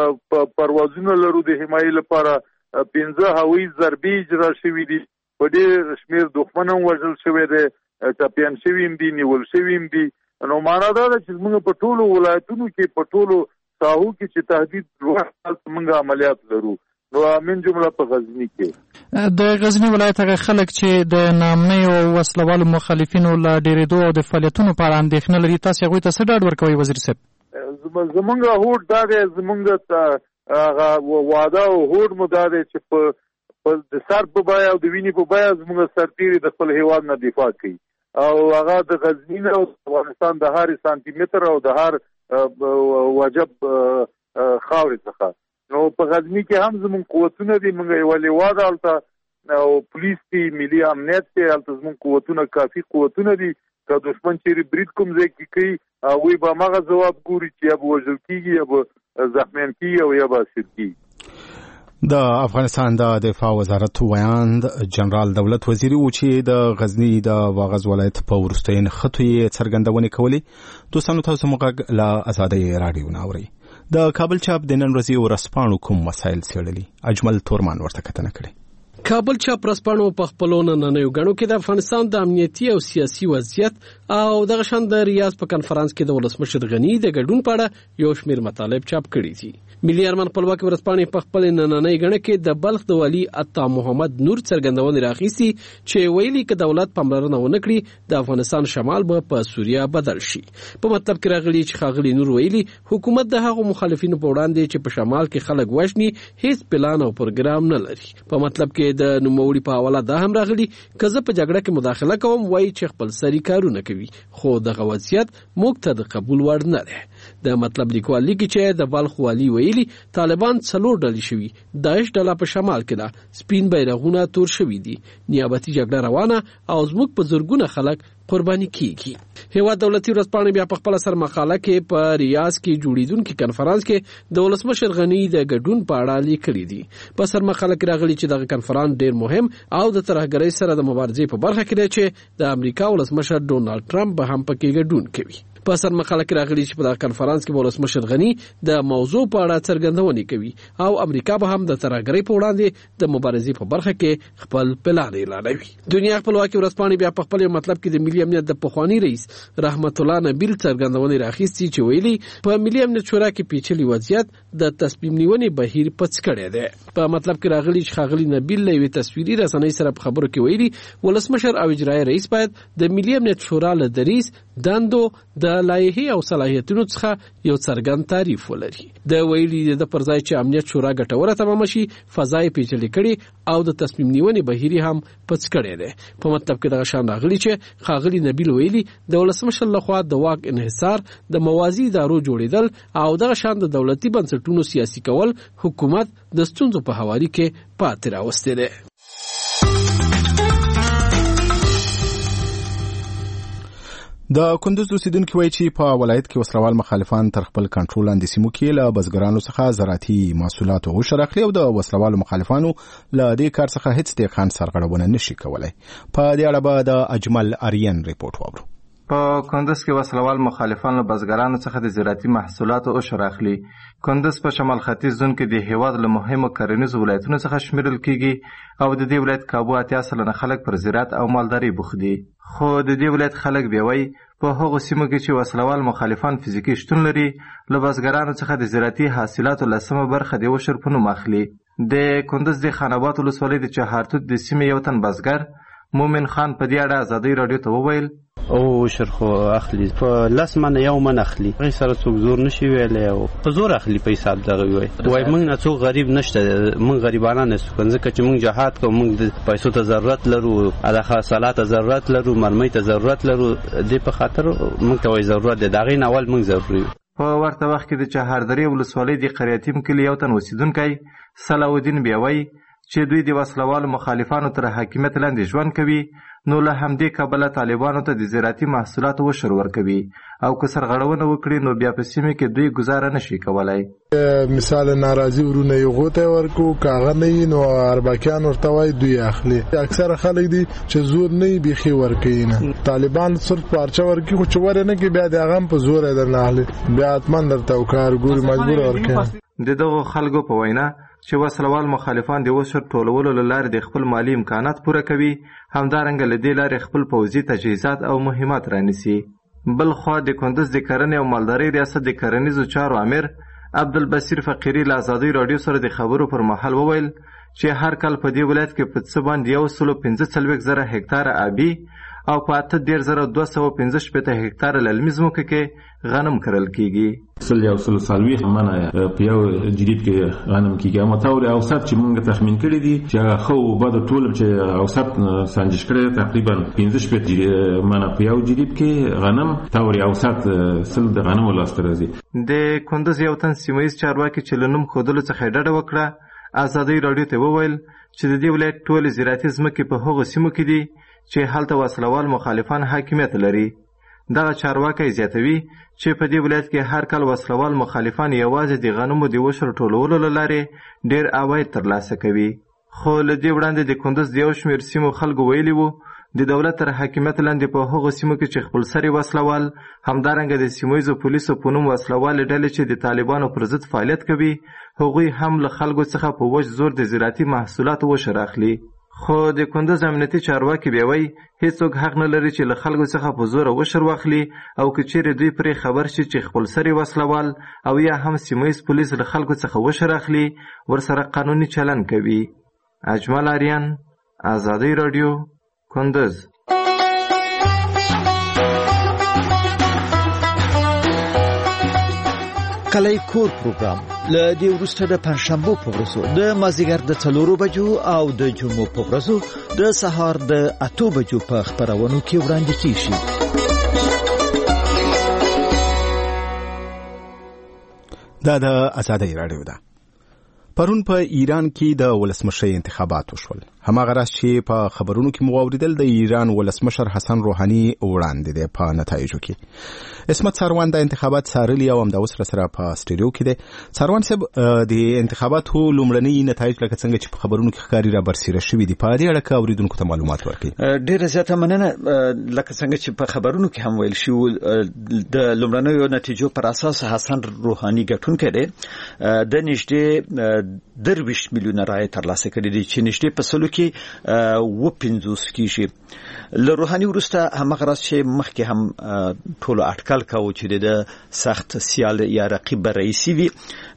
پروازونه لرو د حمایې لپاره، پنځه هوایي ضربې اجرا شوي دي. په ډېر شمېر دښمن هم وژل شوی دی، ټپیان شوي هم دي، نیول شوي هم دي. نو معنا دا ده چې موږ په ټولو ولایتونو کې په ټولو ساحو کې چې تهدید لوړ موږ عملیات لرو. نو من جمله په غزني کې د غزني ولایت هغه خلک چې د نامنیو او وسلوالو مخالفینو له ډېرېدو او د فعالیتونو په اړه اندېښنه لري، تاسې هغوی ته څه ډاډ ورکوئ وزیر صاحب؟ زمونږ هوډ دا دی، زمونږ هغه واده او هوډ مو دا دی چې په د سر په بیه او د وینې په بیه زمونږ سرتېري د خپل هېواد نه دفاع کوي او هغه د غزني نه او افغانستان د هر سانتي متر او د هر وجب خاورې څخه. نو په غزني کې هم زمونږ قوتونه دي، موږ یوه لوا ده هلته او پولیس دي، ملي امنیت دی، هلته زمونږ قوتونه کافي قوتونه دي. که دښمن چیرې برید کوم ځای کې کوي هغوی به هماغه ځواب ګوري چې یا به وژل کېږي یا به زخمیان کېږي او یا به اسیر کېږي. د افغانستان د دفاع وزارت ویاند جنرال دولت وزیری و چې د غزنی د واغز ولایت په وروستیو نښتو یې څرګندونې کولې. دوستانو تاسو موږ له آزادۍ راډیو نه اورئ. د کابل چاپ د نن ورځې ورځپاڼو کوم مسایل څېړلي، اجمل تورمان ورته کتنه کړې. کابل چاپ ورځپاڼو په خپلو نننیو ګڼو کې د افغانستان د امنیتي او سیاسي وضعیت او دغه شان د ریاض په کنفرانس کې د ولسمشر غني د ګډون په اړه یو شمېر مطالب چاپ کړي دي. ملي ارمان خپلواکي ورځپاڼې په خپل نننۍ غڼه کې د بلخ د والي عطا محمد نور څرګندونه راخیستي چې ویلي ک دولت پاملرنه ونه کړي د افغانستان شمال به په سوریه بدل شي. په مطلب کې راغلي چې خاغلی نور ویلي حکومت د هغو مخالفینو په وړاندې چې په شمال کې خلک وژني هیڅ پلان او پروګرام نه لري. په مطلب کې د نوموړي په حواله دا هم راغلي که زه په جګړه کې مداخله کوم وایي چې خپل سری کارونه کوي خو دغه وضعیت موږ ته د قبول وړ نه دی. د مطلب لیکوال لیکي چې د بلخ والي ویلي طالبان څلور ډلې شوي، داعش ډله په شمال کې ده، سپین بیرغونه تور شوي دي، نیابتي جګړه روانه او زموږ په زرګونه خلک قرباني کیږي. هیواد دولتي ورځپاڼه بیا په خپل سر مقاله کې په ریاض کې جوړیدونکو کنفرانس کې د ولسمشر غنی د ګډون په اړه لیکلي دي. په سر مقاله کې راغلي چې دغه کنفرانس ډیر مهم او د ترهګرۍ سره د مبارزې په برخه کې دی چې د امریکا ولسمشر ډونالد ټرمپ به هم پکې ګډون کوي. په سر مقاله کې راغلي چې په دغه کنفرانس کې ولسمشر غنی د موضوع په اړه څرګندونې کوي او امریکا به هم د ترهګرۍ په وړاندې د مبارزې په برخه کې خپل پلان اعلانوي. دنیا خپلواکي ورځپاڼه بیا په خپل مطلب کې د ملي امنیت د پخوانی رئیس رحمت الله نبیل څرګندونې راخیستي چې ویلي په ملي امنیت شورا کې پیچلي وضعیت د تصمیم نیونې بهیر پڅ کړی دی. په مطلب کې راغلي چې خاغلی نبیل له یوې تصویري رسنۍ سره په خبرو کې ویلي ولسمشر او اجرایي رئیس باید د ملي امنیت شورا له دریځ، دندو، د لایحې او صلاحیتونو څخه یو څرګند تعریف ولري. د ویلي د پر ځای چې امنیت شورا ګټوره تمام شي فضای پیچلې کړي او د تصمیم نیونې بهیر هم پڅ کړی دی. په مطلب کې دغه شان راغلي چې خاغلی نبیل ویلي د ولسمشر لخوا د واک انحصار، د موازی ادارو جوړیدل او دغه شان د دولتي بنسټونو سیاسي کول حکومت د ستونزو په حواله کې پاتې راوستي دی. د کندوز اوسیدونکو وایي چې په ولایت کې وسلوال مخالفان تر خپل کنټرول لاندې سیمو کې له بزګرانو څخه زراعتي محصولات او شرخلي او د وسلوالو مخالفانو له دې کار څخه هیڅ دقیقاً سرغړونه نشي کولای. په دې اړه به د اجمل اریان ریپورت واورو. په کندوز کې وسلوال مخالفان له بزګرانو څخه د زراعتي محصولات او شرخلي. کندوز په شمال ختیځ زون کې د هیواد له مهمو کرنیزو ولایتونو څخه شمیرل کیږي او د دې ولایت کابو اتیا سلنه خلک پر زراعت او مالداري بوخت دي. خو د دې ولایت خلک بیا وایي په هغو سیمو کې چې وسلوال مخالفان فزیکي شتون لري له بزګرانو څخه د زراعتي حاصلاتو لسمه برخه د وشر په نوم اخلي. د کندوز د خان آباد ولسوالۍ د چهارتوت د سیمې یو تن بزګر مومن خان په دې اړه ازادۍ راډیو ته وویل او شر خو اخلي په لاس منه یو من اخلي غي سره څوک زور نشي ویلې او په زور اخلي په حساب دغه وای وای موږ نه څوک غریب نشته، موږ غریبانه نه سو کنځ چې موږ جهاد کوو، موږ د پیسو ته ضرورت لرو، الخه صلات ته ضرورت لرو، مرمۍ ته ضرورت لرو، دې په خاطر موږ ته وای ضرورت دی دغه نه اول موږ ضروري. په ورته وخت کې د چهاردری ولسوالۍ د قریاتیم کلی یو تن اوسیدونکی صلاح الدین بیاوی چې دوی د وسلوالو مخالفانو تر حاکمیت لاندې ژوند کوي نو له همدې کبله طالبانو ته د زراعتي محصولاتو وشر ورکوي او که سرغړونه وکړي نو بیا په سیمه کې دوی گزاره نشي کولای. مثال ناراضي ورونه یو غوته ورکو کاغه نه نو اربکیان ورته وای دوی اخلي. اکثر خلک دي چې زور نه بيخي ورکوي نه، طالبان صرف پارچه ورکي خو چوره نه کې بیا د غم په زور درنه اخلي، بیا اتمن درته کار ګوري مجبور ورکوي. د دغه خلکو په وینا چې وسلوال مخالفان د وشر ټولولو لپاره د خپل مالی امکانات پوره کوي، همدارنګه له دې لارې خپل پوځي تجهیزات او مهمات رانیسي. بل خو د کندوز د کرنې او مالدارۍ ریاست د کرنیزو چارو امیر عبدالبصیر فقیری له ازادۍ راډیو سره د خبرو پر مهال وویل چې هر کال په دې ولایت کې په څه باندې یو سلو پنځه څلوېښت زره هکتاره آبي او په اته دېرش زره دوه سوه پنځه شپېته هکتاره للمي ځمکو کې غنم کرل کیږي. سل یو سلو څلوېښت منه په یو جریب کې غنم کیږي، اما طور اوسط چې موږ تخمین کړی دي چې خو بعد ټول چې اوسط سنجش کړی تقریبا پنځه شپېته منه په یو جریب کې غنم طور اوسط سل د غنم ولاسته راځي. د کندوز یو تن سیمایي چارواکي چې لنوم خودلو څخه ډډه وکړه ازادۍ راډیو ته وویل چې د دې ولایت ټول زراعتي ځمکې په هغو سیمو کې دي چې هلته وسلوال مخالفان حاکمیت لري. دغه چارواکی زیاتوي چې په دې ولایت کې هر کال وسلوال مخالفان یوازې د غنمو د وشر ټولولو له لارې ډېر عواید ترلاسه کوي. خو له دې وړاندې د کندوز د یو شمېر سیمو خلکو ویلي وو د دولت تر حاکمیت لاندې په هغو سیمو کې چې خپل سري وسلوال همدارنګه د سیمهییزو پولیسو په نوم وسلوالې ډلې چې د طالبانو پر ضد فعالیت کوي هغوی هم له خلکو څخه په وچ زور د زراعتي محصولاتو وشر اخلي. خو د کندوز امنیتي چارواکي بیا وایي هیڅوک حق نه لري چې له خلکو څخه په زوره وشر واخلي او که چیرې دوی پرې خبر شي چې خپلسري وسلوال او یا هم سیمه ییز پولیس له خلکو څخه وشر اخلي ورسره قانوني چلند کوي. اجمل آریان، آزادی رادیو، کندوز. کلی کور پروګرام له دې وروسته د پنځشنبه په ورځو د مازدیګر د څلورو بجو او د جمعو په ورځو د سهار د اتو بجو په خپرونو کې وړاندې کیږي. دا د آزادۍ راډیو ده. پرون په ایران کې د ولسمشر انتخابات وشول. هماغه راز چې په خبرونو کې مو اوریدل د ایران ولسمشر حسن روحاني وړاندې دی په نتایجو کې. اسمت سروان د انتخابات څارلي او هم د اوس سره په سټډیو کې دی. سروان صاحب د انتخاباتو لومړني نتایج لکه څنګه چې په خبرونو کې ښکاري را برسېره شوي دي، په دې اړه که اوریدونکو ته معلومات ورکړي. ډېره زیاته مننه. لکه څنګه چې په خبرونو کې هم ویل شوي د لومړنیو نتیجو پر اساس حسن روحاني ګټونکی دی. د نږدې درویشت میلیونه رایې ترلاسه کړي دي چې نږدې په سلو کې اوه پنځوس کېږي. له روحاني وروسته هماغه راز چې مخکې هم ټولو اټکل کاوه چې د سخت سیال یا رقیب رئیسي وي،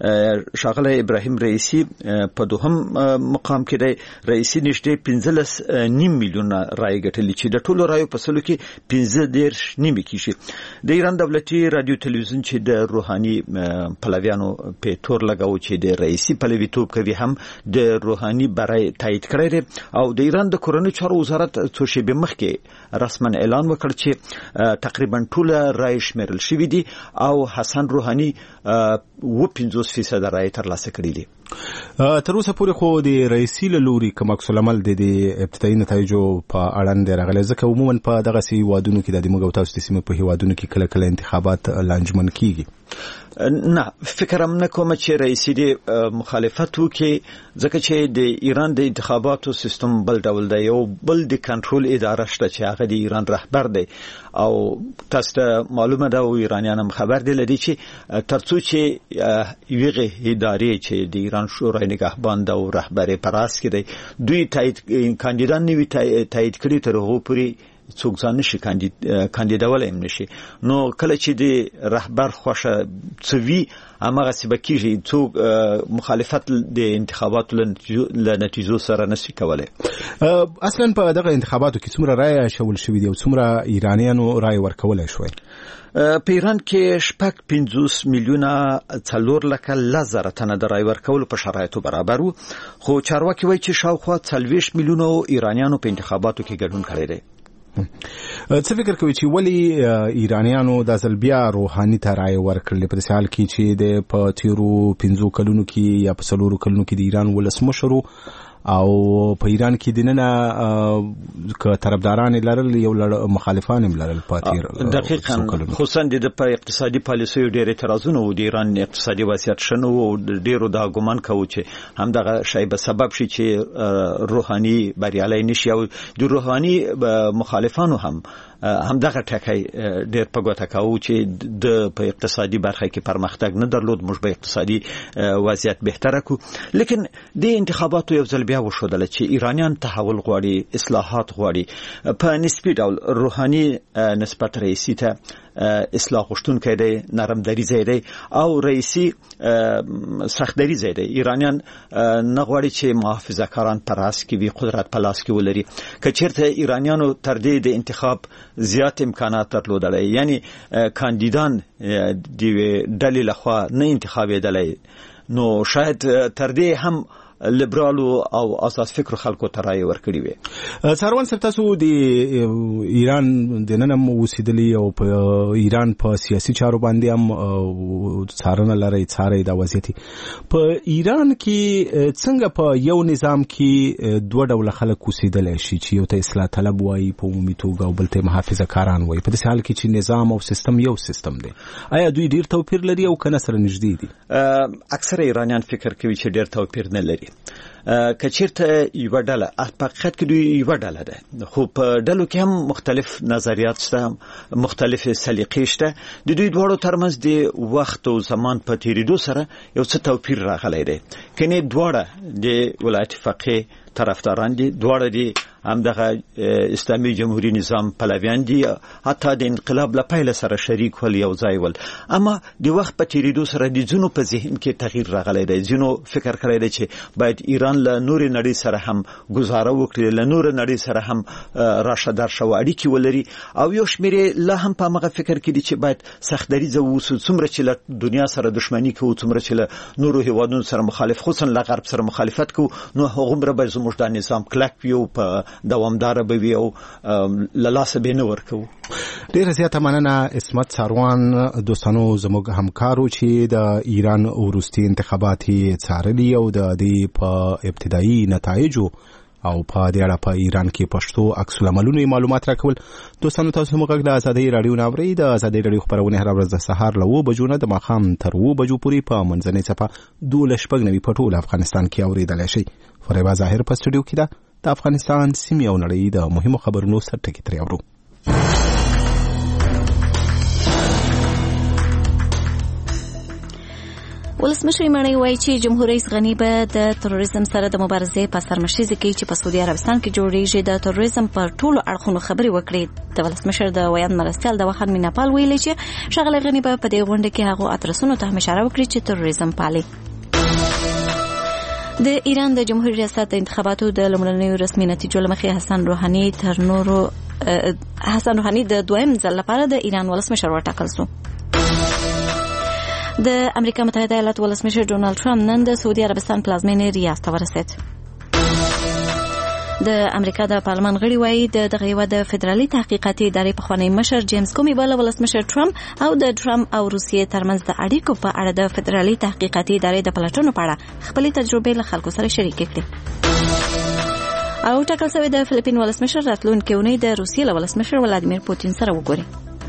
ښاغلی ابراهیم رئیسي په دوهم مقام کې دی. رئیسي نږدې پنځلس نیم میلیونه رایې ګټلي چې د ټولو رایو په سلو کې پنځه دېرش نیمې کېږي. د ایران دولتي رادیو تلویزیون چې د روحاني پلویانو په تور لګاوه چې د رئیسي پلویتوب کوي هم د روحاني برای تایید کړی دی او د ایران د کورنیو چارو وزارت څو شېبې مخکې رسما اعلان وکړ چې تقریبا ټول رایې شمیرل شوي دي او حسن روحاني اوه پنځوس فیصد رایې ترلاسه کړي دي. تر اوسه پورې خو د رئیسي له لوري کوم عکس العمل د ابتدایي نتایجو په اړه دی راغلی، ځکه عموما په دغسې هیوادونو کې د موږ او تاسو د سیمې په هیوادونو کې کله کله انتخابات لانجمن کیږي. نه، فکر هم نه کوم چې رئیسي د مخالفت وکړي، ځکه چې د ایران د انتخاباتو سیستم بل ډول دی. یو بل د کنټرول اداره شته چې هغه د ایران رهبر دی او تاسو ته معلومه ده او ایرانیان هم خبر دي لدی چې ترڅو چې یوغه ادارې چې د ایران شورای نگهبان او رهبر پراس کې دی دوی تایید کاندیدان نیوي تایید کړي تر هغه پورې څوک ځان نشي کاندیدولای هم نشي. نو کله چې د رهبر خوښه څوي هغه څه بکیږي، څوک مخالفت د انتخاباتو له نتیجو سره نشي کولای. اصلا په دغه انتخاباتو کې څومره رایې شول شوې دي او څومره ایرانیانو رایې ورکولای شوی؟ په ایران کې شپږ پنځوس میلیونه څلور لکه لس زره تنه د رایې ورکولو په شرایطو برابر وو، خو چارواکي وایي چې شاوخوا څلوېښت میلیونه ایرانیانو په انتخاباتو کې ګډون کړی دی. څه فکر کوي چې ولی ایرانیانو د ځل بیا روحاني ته رایې ورکړلې په داسې حال کې چې د په تیرو پنځو کلونو کې یا په څلورو کلونو کې د ایران ولسمشر او په ایران کې دننه که طرفداران لرل یو لړ مخالفان هم لرل په تیر دقیقاً، خصوصا د په اقتصادي پالیسیو ډېر اعتراضونه و. د ایران اقتصادي وضعیت ښه نه و او ډېرو دا ګمان کوو چې همدغه شی به سبب شي چې روحاني بریالی نشي او د روحاني مخالفانو هم همدغه ټکی ډېر په ګوته کاوه چې د په اقتصادي برخه کې پرمختګ نه درلود، موږ به اقتصادي وضعیت بهتره کړو. لیکن د انتخاباتو یو ځل بیا وښودله چې ایرانیان تحول غواړي، اصلاحات غواړي. په نسبي ډول روحاني نسبت رئیسي ته اصلاح غوښتونکی دی، نرم دریځی دی او رئیسي سخت دریځی دی. ایرانیان نه غواړي چې محافظه کاران په راس کې وي، قدرت په لاس کې ولري. که چېرته ایرانیانو تر دې د انتخاب زیات امکانات درلودلی، یعنی کاندیدان د یوې ډلې لخوا نه انتخابېدلی، نو شاید تر دې هم لیبرالو او اساس فکر خلکو ته رایې ورکړي وي. سروان صاحب، تاسو د ایران د نن هم اوسېدلي او په ایران په سیاسي چارو باندې هم څارنه لرئ، څارئ دا وضعیت. په ایران کې څنګه په یو نظام کې دوه ډوله خلک اوسېدلی شي چې یو ته اصلاح طلب وایي په عمومي توګه او بل ته محافظه کاران وایي، په داسې حال کې چې نظام او سیستم یو سیستم دی؟ آیا دوی ډېر توپیر لري او که نه سره نږدې دي؟ اکثره ایرانیان فکر کوي چې ډېر توپیر نه لري. که چیرته یو ډله په حقیقت کې دوی یو ډله ده، خو په ډلو کې هم مختلف نظریات شته، مختلف سلیقې شته. د دوی دواړو ترمنځ د وخت او زمان په تیریدو سره یو څه توپیر راغلی دی. کني دواړه د ولایت فقیه طرفداران دي، دواړه دي همدغه اسلامي جمهوریت نظام پلویان دي، حتی د انقلاب له پیل سره شریک ول، یو ځای ول. اما د وخت په تیریدو سره د ځینو په ذهن کې تغییر راغلی دی. ځینو فکر کړی دی چې باید ایران له نورې نړۍ سره هم ګزاره وکړي، له نورې نړۍ سره هم راشه درشه اړیکې ولري، او یو شمېر لا هم په هغه فکر کې دي چې باید سختدریځه واوسو، څومره چې له دنیا سره دښمني کوو، څومره چې له نورو هیوادونو سره مخالف، خصوصا له غرب سره مخالفت کوو، نو هغومره به زموږ دا نظام کلک وي او په دوامداره به وي او له لاسه به نه ورکوو. ډیره زیاته مننه عصمت ساروان. دوستانو زموږ همکارو چې د ایران وروستي انتخابات څارلي او د دې په ابتدایي نتایجو او په دې اړه په ایران کې پښتو عکس العملونو معلومات راکول. دوستانو تاسو موږ د آزادۍ رادیو ناوړي د آزادۍ رادیو خبرونه هر ورځ د سهار له اوه بجو نه د ماښام تر اوه بجو پورې په منځنۍ صفه دولس شپږ نوي په ټول افغانستان کې اورېدلی شئ. فریبا ظاهر په سټوډیو کې ده. د افغانستان سیمې او نړۍ د مهمو خبرونو سرټکي ترې اورو. ولسمشر مړی وایي چې جمهور رئیس غنی به د تروریزم سره د مبارزې په سرمشریزه کې چې په سعودي عربستان کې جوړیږي د تروریزم پر ټولو اړخونو خبرې وکړي. د ولسمشر د ویان مرستیال د وخت میناپال ویلي چې شغله غنی به په دې غونډه کې هغه ادرسونو ته اشاره وکړي چې تروریزم پالي. د ایران د جمهوریت ریاست د انتخاباتو د لومړنیو رسمي نتیجو لمخې حسن روحاني تر نورو حسن روحاني د دویم ځل لپاره د ایران ولسمشر وټاکل شو. د امریکا متحده ایالات ولسمشر ډونالد ټرمپ نن د سعودي عربستان پلازمینې ریاض ته ورسید. د امریکا د پارلمان غړي وایي د دغه هیواد د فدرالي تحقیقاتي ادارې پخوانی مشر جیمز کومي بل ولسمشر ټرمپ او د ټرمپ او روسیې ترمنځ د اړیکو په اړه د فدرالي تحقیقاتي ادارې د پلټنو په اړه خپلې تجربې له خلکو سره شریکې کړې. او ټاکل شوی د فلیپین ولسمشر راتلونکې اونۍ د روسیې له ولسمشر ولادیمیر پوتین سره وګوري.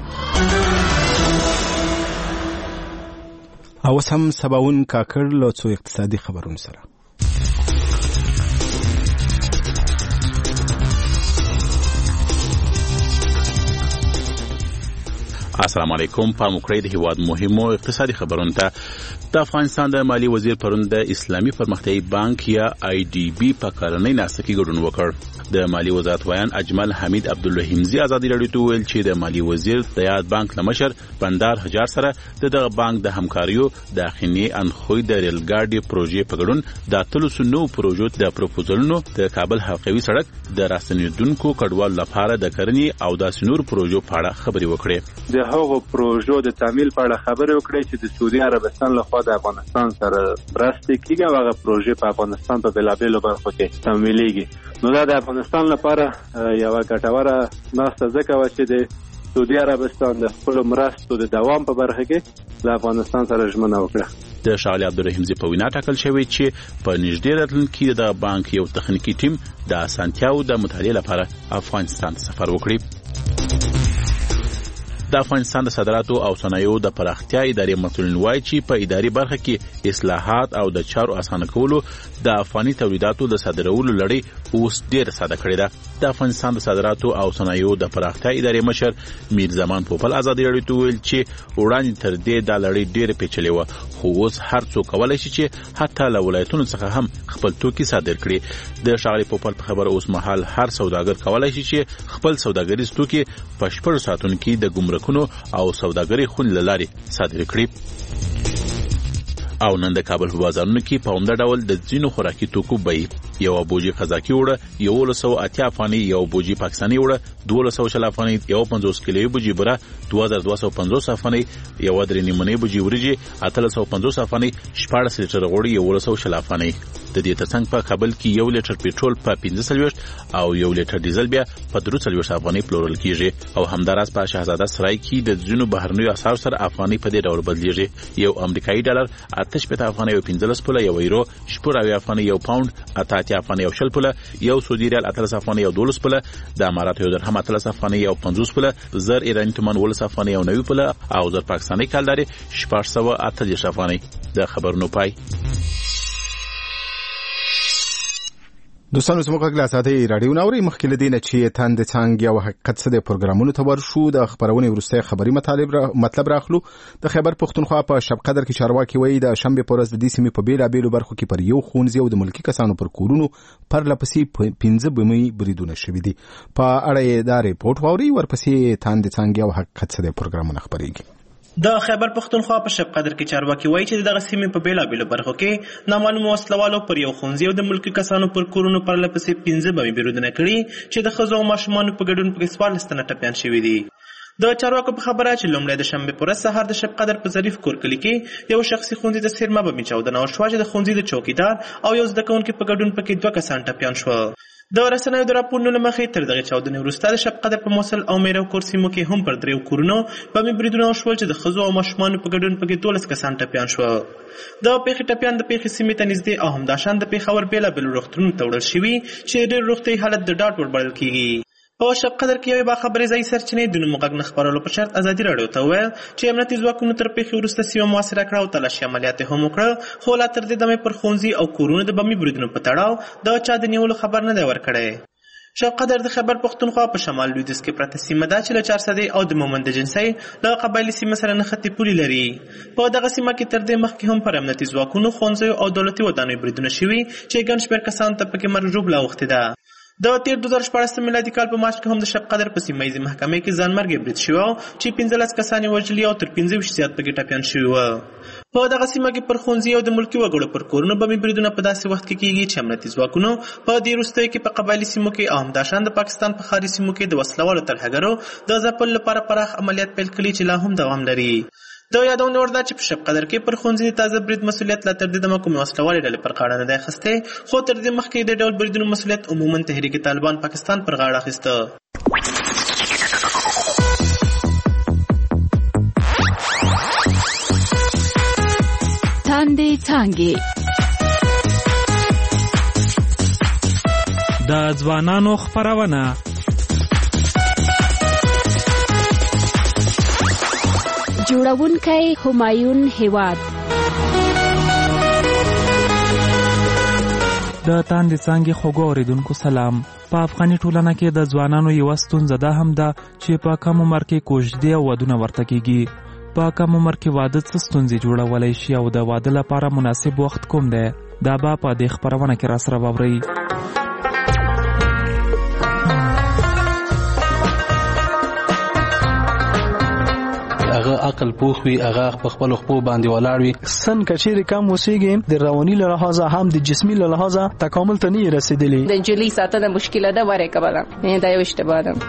او سم سباون کاکر له څو اقتصادي خبرونو سره. السلام علیکم. په مکرې د هیواد مهمو اقتصادي خبرونو ته د افغانستان د مالی وزیر پرون د اسلامي پرمختیایي بانک یا آی ډي بي په کارنۍ ناسته کې ګډون وکړ. د مالی وزارت ویان اجمل حمید عبدالرحیمزی ازادي رادیو ته ویل چې د مالی وزیر د یاد بانک لمشر بندر حجار سره د دغه بانک د همکاریو داخلي انخوی د ریل ګاډي پروژې په ګډون د اتلسو نو پروژو د پروپوزلونو د کابل حلقوي سړک د راستنیدونکو کډوال لپاره د کرنې او د سنور پروژو په اړه خبرې وکړې. د هغو پروژو د تعمیل په اړه خبرې وکړې چې د سعودي عربستان لخوا د افغانستان سره مرستې کیږي او هغه پروژې په افغانستان په بېلابېلو برخو کې تعمیلېږي. نو دا د افغانستان لپاره یو ګټوره ناسته ځکه وه چې د سعودي عربستان د خپلو مرستو د دوام په برخه کې له افغانستان سره ژمنه وکړه. د ښاغلي عبدالرحیمزي په وینا ټاکل شوی چې په نږدې راتلونکي کې د بانک یو تخنیکي ټیم د اسانتیاو د مطالعې لپاره افغانستان ته سفر وکړي. د افغانستان د صادراتو او صنایعو د پراختیا ادارې مسؤلین وایي چې په اداري برخه کې اصلاحات او د چارو اسانه کولو د افغاني تولیداتو د صادرولو لړۍ اوس ډېره ساده کړې ده. د افغانستان د صادراتو او صنایعو د پراختیا ادارې مشر میر زمان پوپل ازادي رادیو ته ویل چې وړاندې تر دې دا لړۍ ډېره پیچلې وه، خو اوس هر څوک کولی شي چې حتی له ولایتونو څخه هم خپل توکي صادر کړي. د ښاغلي پوپل په خبره اوس مهال هر سوداګر کولی شي چې خپل سوداګریز توکي په شپږ ساعتونو کې د ګمرکونو او سوداګرۍ خونې له لارې صادر کړي. او نن د کابل په بازارونو کې په عمده ډول د ځینو خوراکي توکو بیې یو بوجي قزاقي وړه یو سو اتیا افغاني، یو بوجي پاکستاني وړه دوه سوه شل افغاني، یو پنځوس کیلوي بوجي بوره دوه هزار دوه سوه پنځوس افغاني، یو درې نیمونی بوجي وریجې اته سوه پنځوس افغاني، شپاړس لیټر غوړي یو سوه شل افغاني. د دې ترڅنګ په کابل کې یو لیټر پېټرول په پنځه سلويشت او یو لیټر ډیزل بیا په درې سلويشت افغاني پلورل کیږي. او همداراز په شهزاده سرای کې د ځینو بهرنیو اسعار سره افغاني په دې ډول بدلیږي. یو امریکایي ډالر اته شپږ افغاني او پنځلس پوله، یو یورو شپږ افغاني، یو پاوند اته اتیا افغاني او شل پوله، یو سعودي ریال اتلس افغاني او دولس پوله، د اماراتو یو درهم اتلس افغاني او پنځوس پوله، زر ایراني تومان ولس افغاني او نوي پوله، او زر پاکستاني کالداري شپږ سوه اته دېرش افغاني. د خبرونو پای. دوستانو زموږ غږ له ازادۍ راډیو ناوري مخکې له دې نه چې تاند څانګې او حقیقت څه د پروګرامونو ته ورشو د خبرونې وروستی خبري مطالب را مطلب راخلو. د خیبر پښتونخوا په شب قدر کې چارواکي وایي د شنبې په ورځ د دې سیمې په بیلابېلو برخو کې پر یو ښوونځي او د ملکي کسانو پر کورونو پرلپسې پنځه بمي بریدونه شوي دي. په اړه یې دا ریپورټ واورئ. ورپسې تاند څانګې او حقیقت څه د پروګرامونو خبرېږي. د خیبر پښتونخوا په شب قدر کې چارواکي وایي چې دغه سیمې په بیلابېلو برخو کې نامعلومو وسلوالو پر یو ښوونځي او د ملکي کسانو پر کورونو پرلپسې پنځه بمي بریدونه کړي چې د ښځو او ماشومانو په ګډون پکې څوارلس تنه ټپیان شوي دي. د چارواکو په خبره چې لومړی د شنبې په ورځ سهار د شب قدر په ظریف کور کلي کې یو شخصي ښوونځي ته څیرمه بمي چاودنه وشوه چې د ښوونځي د چوکیدار او یو زده کوونکي په ګډون پکې دوه کسان ټپیان شول. د رسنیو د راپورونو له مخې تر دغې چاودنې وروسته د شب قدر په موصل او میرو کور سیمو کې هم پر دریو کورونو بمي بریدونه وشول چې د ښځو او ماشومانو په ګډون پکې دولس کسان ټپیان شول. د پیښې ټپیان د پیښې سیمې ته نږدې او همداشان د پېښور بېلابېلو روغتونونو ته وړل شوي چې ډېر روغتیايي حالت د ډاډ وړ بلل کېږي. په شب قدر کې یوې باخبرې ځایي سرچینې د نوم غږ نه خپرولو په شرط ازادي راډیو ته وویل چې امنیتي ځواکونو تر پیښې وروسته سیمه محاصره کړه او تلاشي عملیات هم وکړه، خو لا تر دې دمې پر ښوونځي او کورونو د بمي بریدونو په تړاو د چا د نیولو خبر نه دی ورکړی. شب قدر د خیبر پښتونخوا په شمال لویدیځ کې پرته سیمه ده چې له چارسدې او د مومند جنسۍ له قبایلي سیمه سره نښتې پولې لري. په دغه سیمه کې تر دې مخکې هم پر امنیتي ځواکونو ښوونځیو او دولتي ودانیو بریدونه شوي چې ګڼ شمېر کسانو ته پکې مرګ ژوبله اوښتې ده. د تیر دوه زره شپاړسم میلادي کال په مارچ کې هم د شب قدر په سیمه ییزې محکمې کې ځانمرګي برید شوی چې پنځلس کسان یې وژلي او تر پنځه ویشت زیات پکې ټپیان شوي وو. په دغه سیمه کې پر ښوونځي او د ملکي وګړو پر کورونو بمي بریدونه په داسې وخت کې کېږي چې امنیتي ځواکونو په دې وروستیو کې په قبایلي سیمو کې او همداشان د پاکستان په ښاري سیمو کې د وسلوالو ترهګرو د ځپلو لپاره پراخ عملیات پیل کړي چې لا هم دوام لري. د یادونه وړ ده چې په شب قدر کې پر ښوونځي د تازه برید مسؤلیت لا تر دې دمه کومې وسلوالې ډلې پر غاړه نه دی اخیستی، خو تر دې مخکې د ډول بریدونو مسؤلیت عموما تحریک طالبان پاکستان پر غاړه اخیسته. تاندې څانګې د ځوانانو خپرونه جوړونکی همایون هیواد. د تاندې څانګې خوږو اورېدونکو سلام. په افغاني ټولنه کې د ځوانانو یوه ستونزه دا هم ده چې په کم عمر کې کوژدې او ودونه ورته کېږي. په کم عمر کې واده څه ستونزې جوړولی شي او د واده لپاره مناسب وخت کوم دی؟ دا به په دې خپرونه کې راسره واورئ. هغه عقل پوخ وي، هغه په خپل خپل باندې ولاړ وي. سن کچېرې کم وسیږي د رواني له لحاظه هم د جسمي له لحاظه تکامل ته نه رسیدلی. د جلی ساتنه مشکله ده وره کبله نه دا یو اشتباه ده.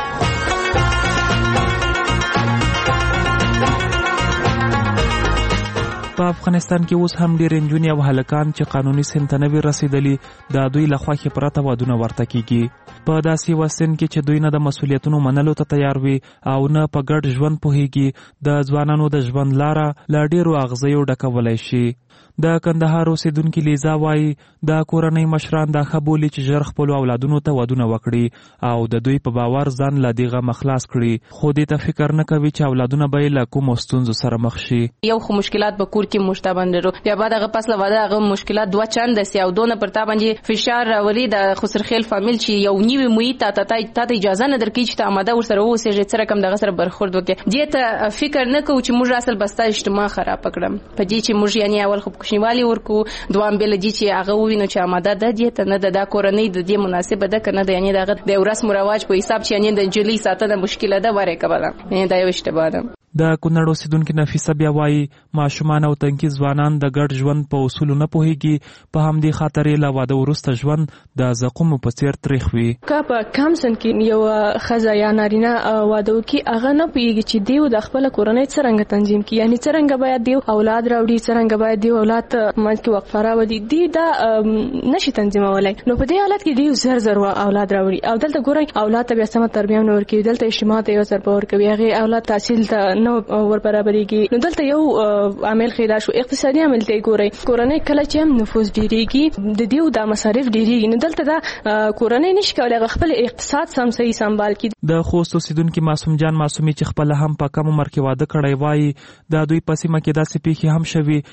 په افغانستان کې اوس هم ډېر نجونې او هلکان چې قانوني سن ته نه وي رسېدلي د دوی له خوښې پرته ودونه ورته کېږي. په داسې یوه سن کې چې دوی نه د مسؤلیتونو منلو ته تیار وي او نه په ګډ ژوند پوهېږي، د ځوانانو د ژوند لاره له ډېرو اغزیو ډکولی شي. د کندهار اوسیدونکي لیزا وایي د کورنۍ مشران دا ښه بولي چې ژر خپلو اولادونو ته ودونه وکړي او د دوی په باور ځان له دې غمه خلاص کړي، خو دې ته فکر نه کوي چې اولادونه به یې له کومو ستونزو سره مخ شي. یو خو مشکلات به کور کې مشته باندې رو بیا بعد هغه پس له واده هغه مشکلات دوه چنده سي او دونه پر تا باندې فشار راولي د خسرخیل فامیل چې یو نیوي محیط ته ته اجازه نه درکړي چې ته آماده ورسره اوسېږې څه رقم دغه سره برخورد وکړې. دې ته فکر نه کوو چې موږ اصل بستا اجتماع خراب کړم په دې چې موږ یعنی اول خو کوچنیوالي ورکو دوام بل دي چې هغه وینو چې آماده ده دې ته نه د کورنۍ د دې مناسبه ده کنه د یعنی دغه د رسم او رواج په حساب چې یعنی د جلی ساتنه مشکله ده وره کبله نه دا یو اشتباه ده. د کونړ اوسیدونکي نفیسه بیا وایي ماشومان او تنکي ځوانان د ګډ ژوند په اصولو نه پوهېږي، په همدې خاطر یې له واده وروسته ژوند د زقومو په څېر تریخ وي. که په کم سن کې یو ښځه یا نارینه واده وکړي هغه نه پوهېږي چې دیو د خپله کورنۍ څرنګه تنظیم کړي، یعنې څرنګه باید دیو اولاد راوړي، څرنګه باید دیو اولاد ته منځ کې وقفه راولي، دی دا نشي تنظیمولی. نو په دې حالت کې دیو زر زر اولاد راوړي او دلته ګورئ اولاد ته بیا سمه تربیه نه ورکوي، دلته اجتماع ته یو ضربه ورکوي، هغې اولاد تحصیل ته نه ور برابرېږي. نو دلته یو عامل خیدا شو اقتصادي عامل ته ګورئ، کورنۍ کله چې هم نفوذ ډېرېږي د دیو دا مصارف ډېرېږي، نو دلته دا کورنۍ نشي کولی هغه خپل اقتصاد سم صحیح سمبال کړي. د خوست اوسیدونکي معصوم جان معصومي چې خپله هم په کم عمر کې واده کړی وایي د دوی په سیمه کې داسې پیښې هم شوي چې یو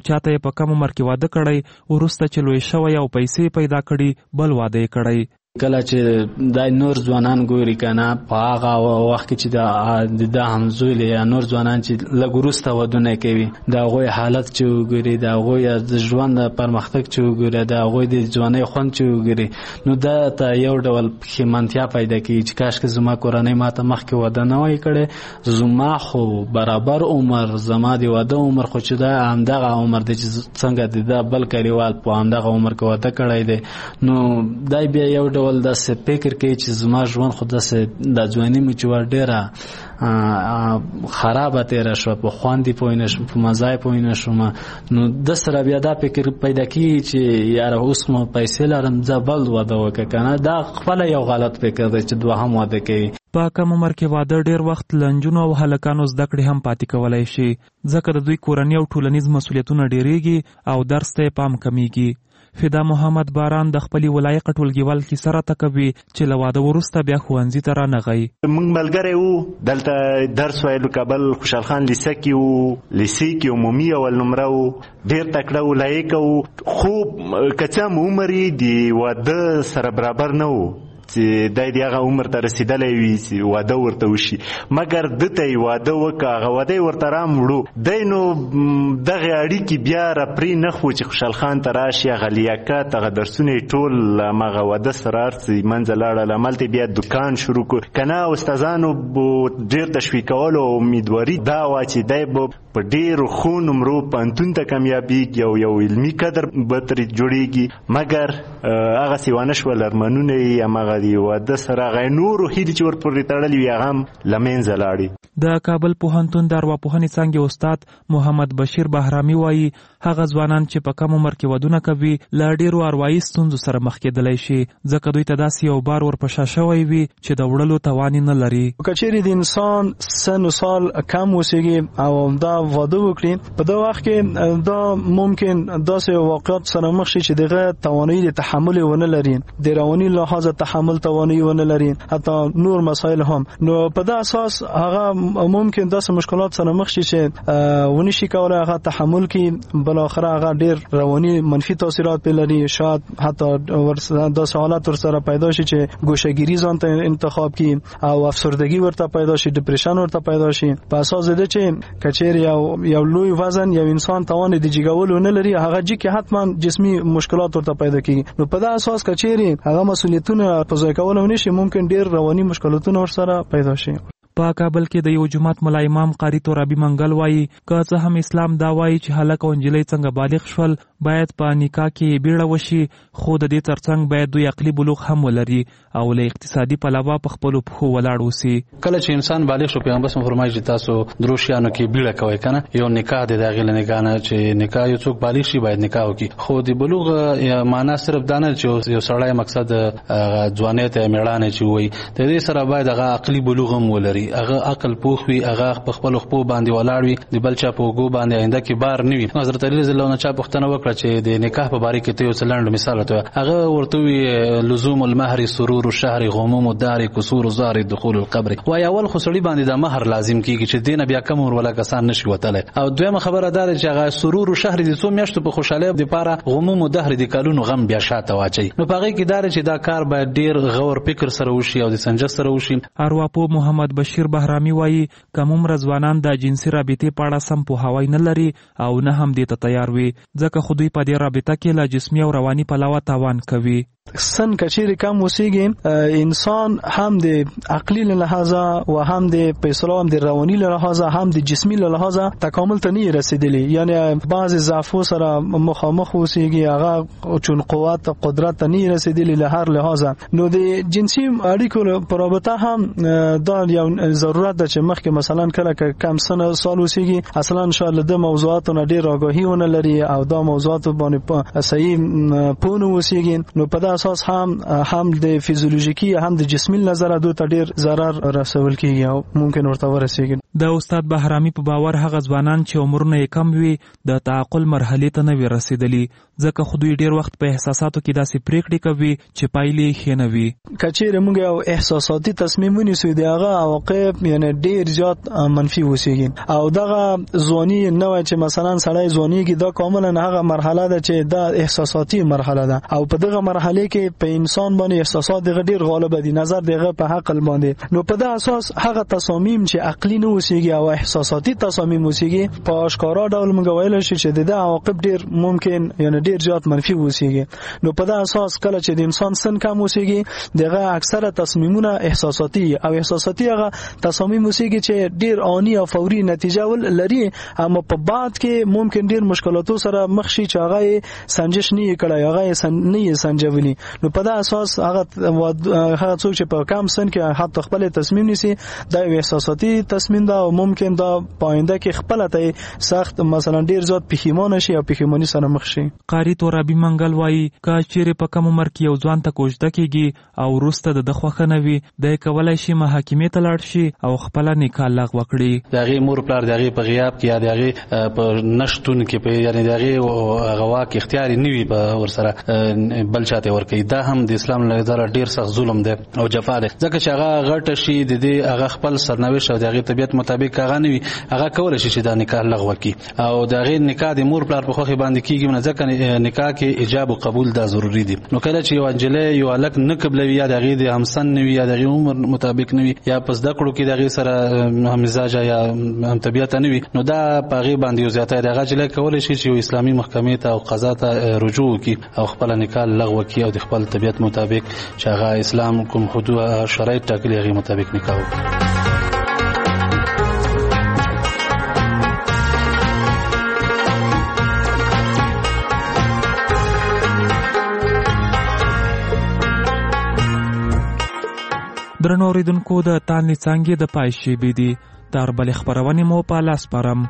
چاته په کم عمر کې واده کړی وروسته چې لوی شوی او پیسې پیدا کړي بل واده یې کړی. کله چې د نور ځوانان ګوري کنه په هغه وخت کې چې د د همزوی یا نور ځوانان چې لږ وروسته ودونه کوي د هغوی حالت چې وګوري د هغوی د ژوند پرمختګ چې وګوري د هغوی د ځوانۍ خوند چې وګوري نو دا ته یو ډول پښیمانتیا پیدا کوي چې کاشکې زما کورنۍ ماته مخکې واده نه وای کړی زما خو برابر عمر زما د واده عمر خو چې دا همدغه عمر دی چې څنګه د دا بل کلیوال په همدغه عمر کې واده کړی دی نو دا بیا یو ډول ول داسې فکر کوي چې زما ژوند خو داسې د ځوانۍ مې چې ور ډېره خرابه تېره شوه په خوند یې پوه نه شوم په مزه یې پوه نه شوم نو ده سره بیا دا فکر پیدا کېږي چې یاره اوس خو مو پیسې لرم ځه بل واده وکړه که نه دا خپله یو غلط فکر دی چې دوهم واده کوي. په کم عمر کې واده ډیر وخت لنجونو او هلکانو زده کړې هم پاتې کولی شي ځکه د دوی کورني او ټولنیز مسؤلیتونه ډیریږي او درس ته پام کمیږي. فدا محمد باران د خپل ولایت ټولګیوال کې سره تکوي چې له واده وروسته بیا ښوونځي ته رانغی. موږ ملګری وو دلته درس ویلو کابل خوشحال خان لیسه کې وو لیسې کې عمومي اول نمره وو ډېر تکړه وو لایق وو خو که څه هم عمر یې د واده سره برابر نه وو چې دی د هغه عمر ته رسېدلی وي چې واده ورته وشي مګر ده ته یې واده وکړه هغه واده یې ورته راموړو دی نو دغې اړیکې بیا راپرې نه خو چې خوشحال خان ته راشي هغه لیاقت هغه درسونه یې ټول هماغه واده سره هر څه منځه لاړل هملته بیا دوکان شروع کړو که نه استادانو ډېر تشویقولو او امیدواري دا وه چې دی به په ډېرو ښو نمرو پوهنتون ته کامیابېږي او یو علمي قدر به ترې جوړېږي مګر هغسې ونه شول ارمانونه یې هماغه د واده سره هغه نورو هیلې چې ورپورې تړلې وي هغه هم له منځه لاړې. د کابل پوهنتون د ارواپوهنې څانګې استاد محمد بشیر بهرامي وایي هغه ځوانان چې په کم عمر کې ودونه کوي له ډېرو اروايي ستونزو سره مخ کېدلی شي ځکه دوی ته داسې یو بار ورپشا شوی وي چې د وړلو توان یې نه لري. که چیرې د انسان سن و سال کم اوسېږي او دا واده وکړي په دغه وخت کې دا ممکن داسې واقعات سره مخ شي چې دغه توانایي د تحمل ونه لري د رواني لحاظ تحمل توانایي ونه لري حتی نور مسایل هم نو په دا اساس هغه ممکن داسې مشکلات سره مخ شي چې ونی شي کولای هغه تحمل کې بل اخر هغه ډېر رواني منفي تاثیرات په لري شاید حتی داسې حالات ور سره پیدا شي چې ګوشهګیری ځان ته انتخاب کړي او افسردگی ورته پیدا شي ډیپریشن ورته پیدا شي په اساس د چې کچېر یو یو لوی وزن یو انسان توان د جګولو نه لري هغه جې کې حتما جسمي مشکلات ورته پیدا کیږي نو په دا اساس کچېر هغه مسؤلیتونه په ځای کولو نشي ممکن ډېر رواني مشکلاتونه ور سره پیدا شي. په کابل کې د یو جماعت ملا امام قاری ترابي منګل وایي که څه هم اسلام دا وایي چې هلک او نجلۍ څنګه بالغ شول باید په نکاح کې بیړه وشي خو د دې ترڅنګ باید دوی عقلي بلوغ هم ولري او له اقتصادي پلوه په خپلو پښو ولاړ اوسي. کله چې انسان بالغ شو پیغمبر صلی الله علیه وسلم فرمایي چې تاسو درو شیانو کې بیړه کوئ کنه یو نکاح دی د هغې له نکاح نه چې نکاح یو څوک بالغ شي باید نکاح وکړي خو د بلوغ معنا صرف دا نه چې یو سړی مقصد ځوانۍ ته میړانه چې وایي د دې سره باید هغه عقلي بلوغ هم ولري هغه عقل پوخ وي هغه په خپل خپو باندې ولاړ وي د بل چا په وګو باندې آینده کې بار نه وي. حضرت علی رضی الله عنه چا پوښتنه وکړه چې د نکاح په باره کې ته یو څه لنډ مثال ورته هغه ورته وی لزوم المهر سرور الشهر غموم الدار کسور الزار دخول القبر وای اول خو سړي باندې د مهر لازم کیږي چې دینه بیا کم ور ولا کسان نشي وتله او دویمه خبره ده چې هغه سرور الشهر د څو میاشتو په خوشاله د پاره غموم الدهر د کلونو غم بیا شاته واچي نو په هغه کې دار چې دا کار باید ډیر غور فکر سره وشي او د سنجش سره وشي. ارواپو محمد بشیر بهرامي وایي کوم عمر ځوانان د جنسي رابطې په اړه سم پوهاوی نه لري او نه هم دې ته تیار وي ځکه خو دوی په دې رابطه کې له جسمي او رواني پلوه تاوان کوي. سن کچېرې کم اوسېږي انسان هم د عقلي له لحاظه و هم د پیسو هم د رواني له لحاظه هم د جسمي له لحاظه تکامل ته نه رسیدلی یعنی بعض ضعفو سره مخامخ اوسېږي هغه چون قوت قدرت ته نه رسیدلی له هر لحاظه نو د جنسي اړیکو په رابطه هم دا یو ضرورت ده چې مخکې مثلا کله کم سن سال اوسېږي اصلا شاید د موضوعاتو نه ډېر آگاهي ونه لري او دا موضوعات باندې صحیح پوه نه اوسېږي نو په اساس هم هم د فیزیولوژیکي هم د جسمي نظر دوی ته ډیر ضرر رسول کیږي او ممکن ورته ورسیږي. د استاد بهرامي په باور هغه ځوانان چې عمرونه یې کم وي د تعقل مرحلې ته نه وي رسیدلي، ځکه خو دوی ډیر وخت په احساساتو کې داسې پریکړې کوي چې پایلې ښې نه وي. کچېرې موږ یو احساساتي تصمیم ونیسو د هغه عواقب یعنی ډیر زیات منفي وسیږي، او دغه ځواني نه وای چې مثلا سړی ځوانيږي دا کاملا هغه مرحله ده چې دا احساساتي مرحله ده، او په دغه مرحله کې په انسان باندې احساسات دغه ډیر غالب دي، نظر دغه په عقل باندې. نو په دغه اساس هغه تصامیم چې عقلي نه وسیږي او احساساتي تصامیم وسیږي، په اشکارا ډول موږ ویل شي چې د عواقب ډیر ممکن یعنی ډیر زیات منفي وسیږي. نو په دغه اساس کله چې د انسان سن کم وسیږي دغه اکثره تصمیمونه احساساتي او احساساتي هغه تصامیم وسیږي چې ډیر آنی او فوري نتیجه ول لري، اما په بعد کې ممکن ډیر مشکلاتو سره مخ شي چې هغه سنجش نه کړي، هغه سن نه سنجولي. نو په دغه اساس هغه هغه څوک چې په کم سن کې حتی خپل تصمیم نیسي دا احساساتي تصمیم ده، او ممکن دا پاینده کې خپل ته سخت مثلا ډیر زیات پښیمانه شي او پښیمانی سره مخ شي. قاری تورابي منګل وایي کا چیرې په کم عمر کې یو ځوان ته کوژده کیږي او وروسته د خوښه نه وي، د کولای شي محاکمې ته لاړ شي او خپل نکاح لغوه کړي. دغه مور پلار دغه په غیاب کې یا دغه په نشټون کې په یعنی دغه غواک اختیاري نیوي په ورسره بل چاته ور کوي، دا هم د اسلام له نظر ډیر سخت ظلم دی او جفا دی، ځکه چې هغه غټ شي د دې هغه خپل سرنوشت او دغه طبيعت مطابق هغه نوي هغه کول شي چې دا نکاح لغوه کی، او دغه نکاح د مور پلار په خوخه باندې کیږي، نه ځکه نکاح کې ایجاب او قبول دا ضروری دي. نو کله چې یو انجلې یو الک نه قبلوي یا دغه د همسن نوي یا دغه عمر مطابق نوي یا پس د کړو کې دغه سره هم مزاج یا هم طبيعت نوي، نو دا پاغي باندې زیاته دغه چې کول شي چې اسلامي محکمې ته او قضا ته رجوع کی او خپل نکاح لغوه کی او د خپل طبيعت مطابق چې هغه اسلام کوم حدود شرایط ټاکلي هغه مطابق نکاح وکړي. درنو اوریدونکو د تانې څانګې د پای شیبې دي تر بلې خپرونې مو په لاس سپارم.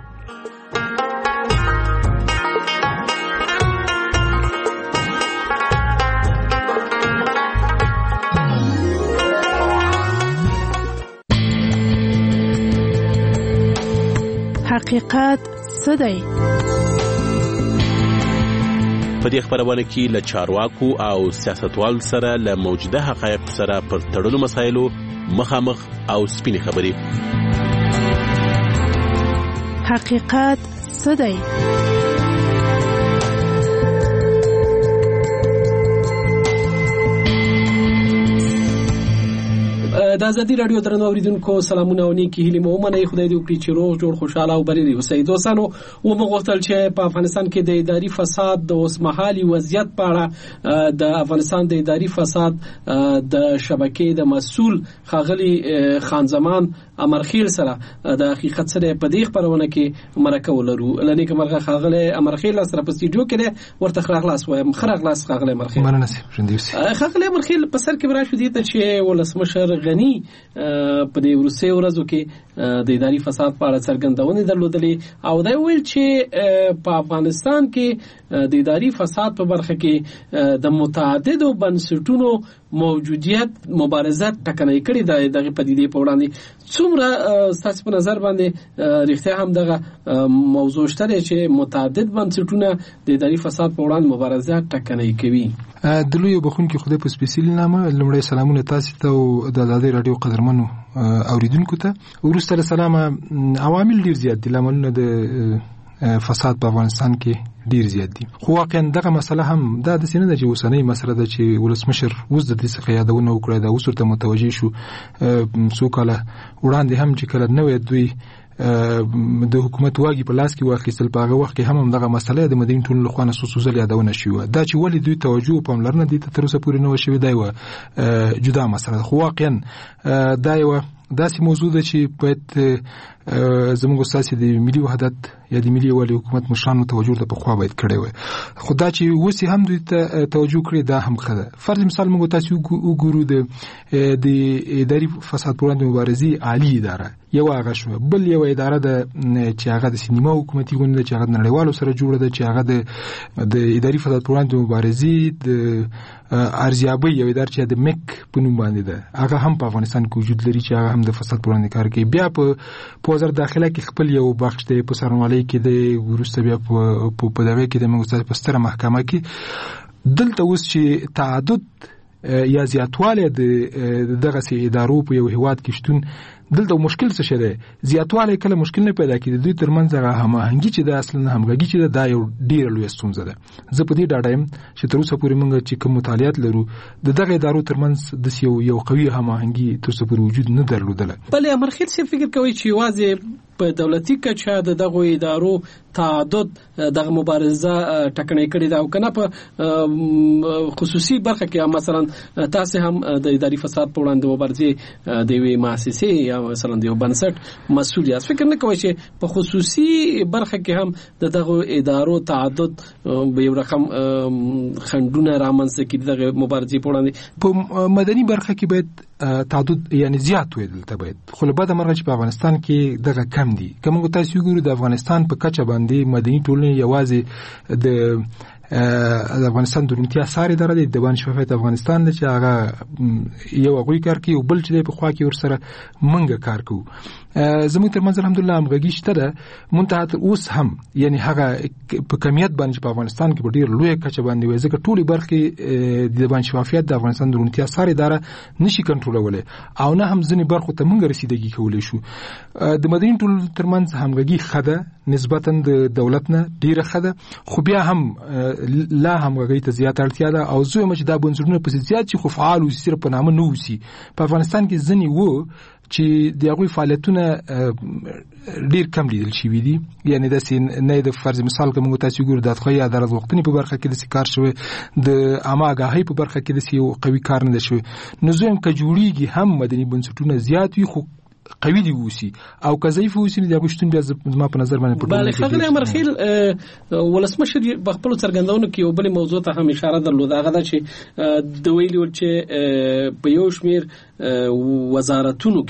حقیقت څه دی؟ په دې خبرونه کې له چارواکو او سیاستوال سره له موجوده حقایق سره پر تړلو مسایلو مخامخ او سپینې خبرې. حقیقت څه دی؟ د ازادي رادیو درنو اوریدونکو سلامونه او نیکی هیله مو منئ. خدای دې وکړي چې روغ جوړ خوشاله او بریالي اوسئ. دوستانو و مغوښتل چې په افغانستان کې د اداري فساد د اوسمهالي وضعیت په اړه د افغانستان د اداري فساد د شبکې د مسؤل خاغلی خان زمان امرخیل سره د حقیقت سره په دې خبرونه کې مرکه ولرو. لنی کومه خاغلی امرخیل سره په سټډیو کې ورته خلاص وایم. خلاص خاغلی امرخیل مننه سي شندوسی خاغلی امرخیل په سر کې براشو دي ته چې ولسمشر غنی په دې ورسې ورځو کې د اداري فساد په اړه څرګندونه درلودلې او دا ویل چې په افغانستان کې د اداري فساد په برخه کې د متعددو بنسټونو موجودیت مبارزه ټکنۍ کړې ده. دغه پدیدې په وړاندې څومره ستاسو په نظر باندې رښتیا هم دغه موضوع شته چې متعدد بنسټونه د اداري فساد په وړاندې مبارزه ټکنۍ کوي؟ د لوی بخونکو خدای په سپیشل نامه لمړی سلامونه تاسو ته او د ازادي رادیو قدرمنو اوریدونکو ته. ورسته سلام عوامل ډیر زیات دي لاملونه د فساد په افغانستان کې ډیر زیات دي، خو واقعا دغه مسله هم دا د سینې د چې وسنۍ مسله ده چې ولسمشر اوس د دې څخه یادونه وکړه دا اوس ورته متوجي شو. څو کاله وړاندې هم چې کله نوې دوی د حکومت واګي په لاس کې واخیستل په هغه وخت کې هم دغه مسله د مدینه ټول لخوا نه سوسوزل یادونه شوه. دا چې ولې دوی توجه په ملرنه دي تر اوسه پورې نه وشوي دی و جدا مسله. خو واقعا دا یو داسې موضوع ده چې باید زموږ ساسي د ملي وحدت یا د ملي والي حکومت مشرانو توجه ته په خوا باید کړی وي. خو دا چې وسی هم دوی ته توجه کړی دا هم ښه ده. فرض مثال موږ تاسو وګورو د د اداري فساد پر وړاندې مبارزې عالی اداره یو هغه شو. بل یو اداره د چې هغه د سینما حکومتي غونډه چې هغه نړیوالو سره جوړه ده چې هغه د د اداري فساد پر وړاندې مبارزې د ارزیابي یو اداره چې د میک په نوم باندې ده هغه هم په افغانستان کې وجود لري چې هغه هم د فساد پر وړاندې کار کوي. بیا په په وزارت داخله کې خپل یو بخش دی په سرنوالۍ کې دی، وروسته بیا په په دغه کې د موږ په ستره محکمه کې. دلته اوس چې تعدد یا زیاتواله د دغه سي ادارو په یو هیواد کې شتون دلته مشکل څه شه ده. زیاتواله کله مشکل نه پیدا کیږي، دوی ترمنځ هغه هماهنګي چې د اصلا همغږي چې دا یو ډیر لوی ستونزه ده. زه په دې ډاډه یم چې تر اوسه پورې موږ چې کوم مطالعات لرو د دغه ادارو ترمنځ د یو یو قوي هماهنګي تر اوسه پورې وجود نه درلودله. بلې امرخیل څه فکر کوي چې واځي په دولتي کچه د دغه ادارو تعدد دغه مبارزه ټکنۍ کړې ده او کنه په خصوصي برخه کې مثلا تاسو هم د اداري فساد په وړاندې مبارزه د وی مؤسسې یا مثلا د یو بنسټ مسؤل یاست. فکر نه کوئ چې په خصوصي برخه کې هم د دغه ادارو تعدد به یو رقم خندونه رامنځته کړي دغه مبارزه په وړاندې؟ په مدني برخه کې باید تعدد یعنی زیات وي دلته باید، خو له بده مرغه چې په افغانستان کې دغه کم دي. کوم تاسو وګورئ د افغانستان په کچه باندې مدني ټولنې یوازې د د افغانستان د روڼتیا ساري اداره د دیوان شفافیت افغانستان د چې هغه یو غوي کار کوي او بل چې په خوا کې ور سره منګه کار کوي. زموږ ترمنځ الحمدلله همغږي شته ده، منتها اوس هم یعنی هغه په کمیت باندې په افغانستان کې په ډیر لوی کچه باندې وي، ځکه ټولي برخې د دیوان شفافیت د افغانستان د روڼتیا ساري اداره نشي کنټرولولای او نه هم ځنې برخو ته منګه رسیدګي کولای شو. د مدني ټولنو ترمنځ همغږي خده نسبتا د دولت نه ډیره خده، خو بیا هم لا همغږي ته زیات اړتیا ده او زه هم چې دا بنسټونه په زیات چې خو فعال او صرف په نامه نه وسی. په افغانستان کې ځنی وو چې دغه فعالیتونه ډیر کم لیدل شوی دي، یعنی د سین نه د فرض مثال کوم تاسو ګور د خدای عدالت وختنی په برخه کې د سکار شوی د اماګاهی په برخه کې د یو قوي کار نه شوی. نو زم ک جوړیږي هم مدني بنسټونه زیات وي خو قوي دي وسی او کزیف وسی د غشتون بیا زما په نظر باندې بله خغلی امرخیل ولسمشر په خپل څرګندونو کې یو بل موضوع ته هم اشاره درلوده، هغه دا چې د ویلي ول چې په یو شمیر وزارتونو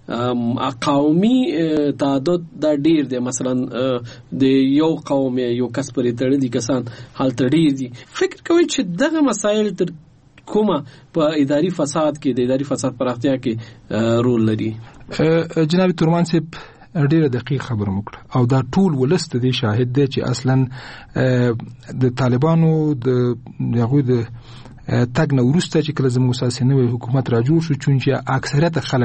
کې قومي تعدد دا ډیر دی، مثلا د یو قوم یو کس پرې تړلي دي کسان حالت ډیر دي. فکر کوي چې دغه مسایل تر کومه په اداري فساد کې د اداري فساد پراختیا کې رول لري؟ جناب تورمان صاحب ډیره دقیق خبره وکړه او دا ټول ولست دی شاهد دی چې اصلا د طالبانو د هغه د تګ نو ورسته چې کله زموږ اساسي نوې حکومت را جوړ شو، چونچې اکثریت خلک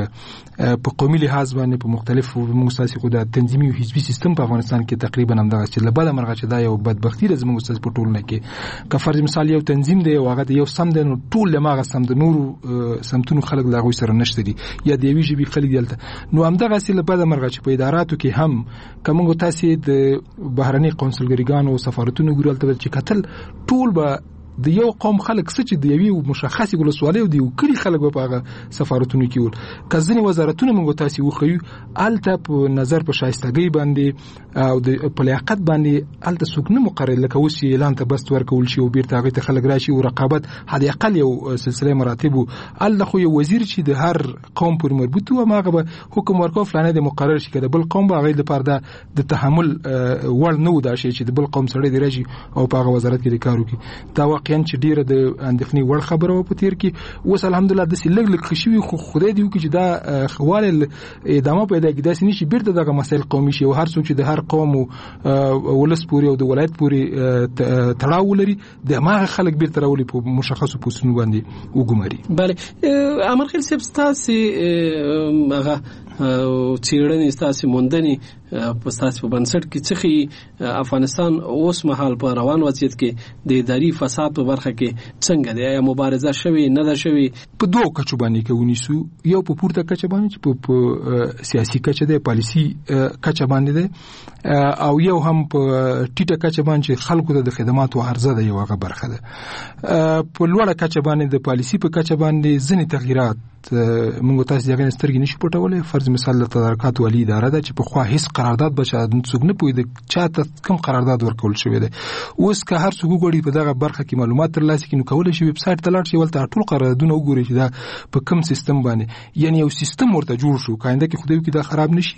په قومي لحاظ باندې په مختلفو موږ اساسي خو د تنظیمي او حزبي سیستم په افغانستان کې تقریبا هم دغه چې لباده مرغه چې دا یو بدبختی د زموږ اساس په ټولنه کې که فرض مثال یو تنظیم دی او هغه یو سم دی نو ټول لماغه سم د نورو سمتونو خلک دغه سره نشته دي یا د یوې جبي خلک دلته نو هم دغه چې لباده مرغه چې په اداراتو کې هم کومه تاسو د بهرني قونسلګریګانو او سفارتونو ګورل ته چې قتل ټول به د یو قوم خلک څه چې د یوې مشخصي ولسوالۍ او د یو کلی خلک په هغه سفارتونو کې ول کزنی وزارتونه موږ تاسو وخیو الته په نظر په شایستګۍ باندې او د پلیاقت باندې الته څوک نه مقرر لکه اوس اعلان ته بس ورکول شي او بیرته هغه ته خلک راشي او رقابت حد اقل یو سلسله مراتب الله خو یو وزیر چې د هر قوم پر مربوط و ماغه به حکم ورکو فلانه د مقرر شي کده بل قوم به غیر لپاره د تحمل ور نه ودا شي چې د بل قوم سره دی راځي او په هغه وزارت کې کار وکړي. دا واقعا چې ډیره د اندېښنې وړ خبره و په تیر کې اوس الحمدلله د سلګ لګ خشوي خو خدای دی چې دا خواله ادامه پیدا کړي داسې نشي بیرته دغه مسایل قومي شي او هر څوک چې د هر قوم او ولس پوري او د ولایت پوري تړاو لري د ماغه خلک بیرته راولي په مشخصو پوسټونو باندې وګماري. بله امرخیل صاحب تاسو هغه چیرنې تاسو موندنې په تاسو په بنسټ کې څخه افغانستان اوس مهال په روان وضعیت کې د اداري فساد په برخه کې څنګه دی؟ یا مبارزه شوي نه ده شوي؟ په دوه کچو باندې کې ونیسو، یو په پورته کچه باندې چې په سیاسي کچه دی، پالیسي کچه باندې دی او یو هم په ټیټه کچه باندې چې خلکو ته د خدماتو عرضه ده یو هغه برخه ده. په لوړه کچه باندې د پالیسي په کچه باندې ځینې تغیرات موږ تاسو دغه سترګې نشو پټولای. فرض مثال د تدارکات والی اداره ده چې په خوا هیڅ قرارداد بچا څوک نه پوي د چاته کوم قرارداد ورکول شوی دی. اوس که هر څوک وګوري په دغه برخه کې معلومات ترلاسه کړي نو کولای شي ویب سټ ته لاړ شي ولته ټول قراردادونه وګوري چې دا په کوم سیستم باندې یعنی یو سیستم ورته جوړ شو کاینده کې خدای کې دا خراب نشي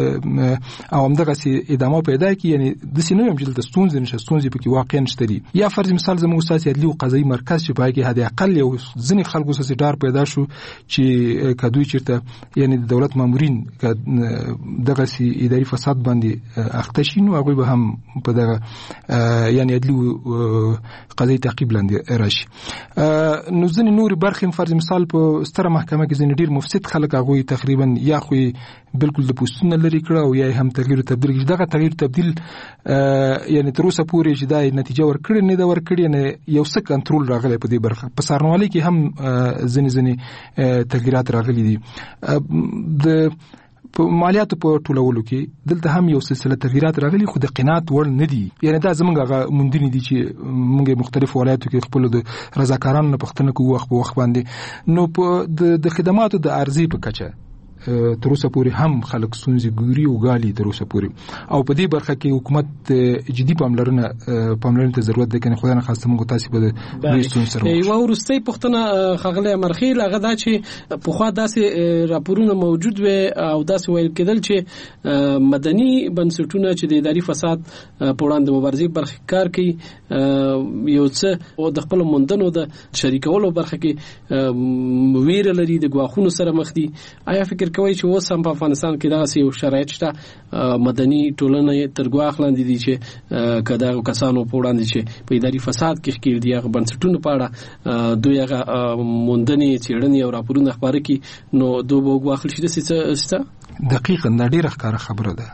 او همدغه سي ادامه پیدا کی یعنی د سینو هم جلد ستونزې نشه ستونزې پکې واقعا نشته دي. یا فرض مثال زموږ سیاسي عدلي او قضایي مرکز چې پای کې هدا اقل یو ځنې خلکو سره ډار پیدا شو چې کدوې چیرته یعنی د دولت مامورین دغه سي اداري فساد باندې اخته شي نو هغه به هم په دغه یعنی عدلي او قضایي تعقیب لاندې راشي. نو ځنې نور برخې فرض مثال په ستره محکمه کې ځنې ډیر مفسد خلک هغه تقریبا یا خو بالکل د پوسټونه لري کړه او یا هم تغییر تبدیل کې دغه تغییر تبدیل یعنی تر اوسه پورې چې دا نتیجه ورکړي نه دا ورکړي نه یو څه کنټرول راغلی په دې برخه. په سارنوالي کې هم ځنې ځنې تغیرات راغلي دي. د په مالیاتو په ټولولو کې دلته هم یو سلسله تغیرات راغلي خو د قناعت وړ نه دي. یعنی دا زمونږ هغه موندنې دي چې موږ مختلفو ولایتو کې خپل د رضاکارانو نه پوښتنه کوو وخت په وخت باندې. نو په د خدماتو د عرضې په کچه تر اوسه پورې هم خلک ستونزې ګوري او ګالي تر اوسه پورې او په دې برخه کې حکومت جدي پاملرنه پاملرنه ته ضرورت ده کنه خدای نه خاصه موږ تاسو په دې ستونزې سره یو ورستۍ پښتنه خغله مرخیل هغه دا چې په خوا داسې راپورونه موجود وي او داسې ویل کېدل چې مدني بنسټونه چې د اداري فساد په وړاندې مبارزې برخه کار کوي یو څه او د خپل مندنو د شریکولو برخه کې ویره لري د غواخونو سره مخ دي. آیا فکر کوي چې اوس هم په افغانستان کې داسې یو شرایط شته مدني ټولنه تر ګواښ لاندې دي چې کدا کسانو په وړاندې چې په اداري فساد کې ښکېل دي هغه بنسټونو په اړه دوی هغه موندنې څېړنې او راپورونه خپاره کړي نو دوی به وګواښل شي داسې څه؟ دقیقاً دا ډېره ښکاره خبره ده.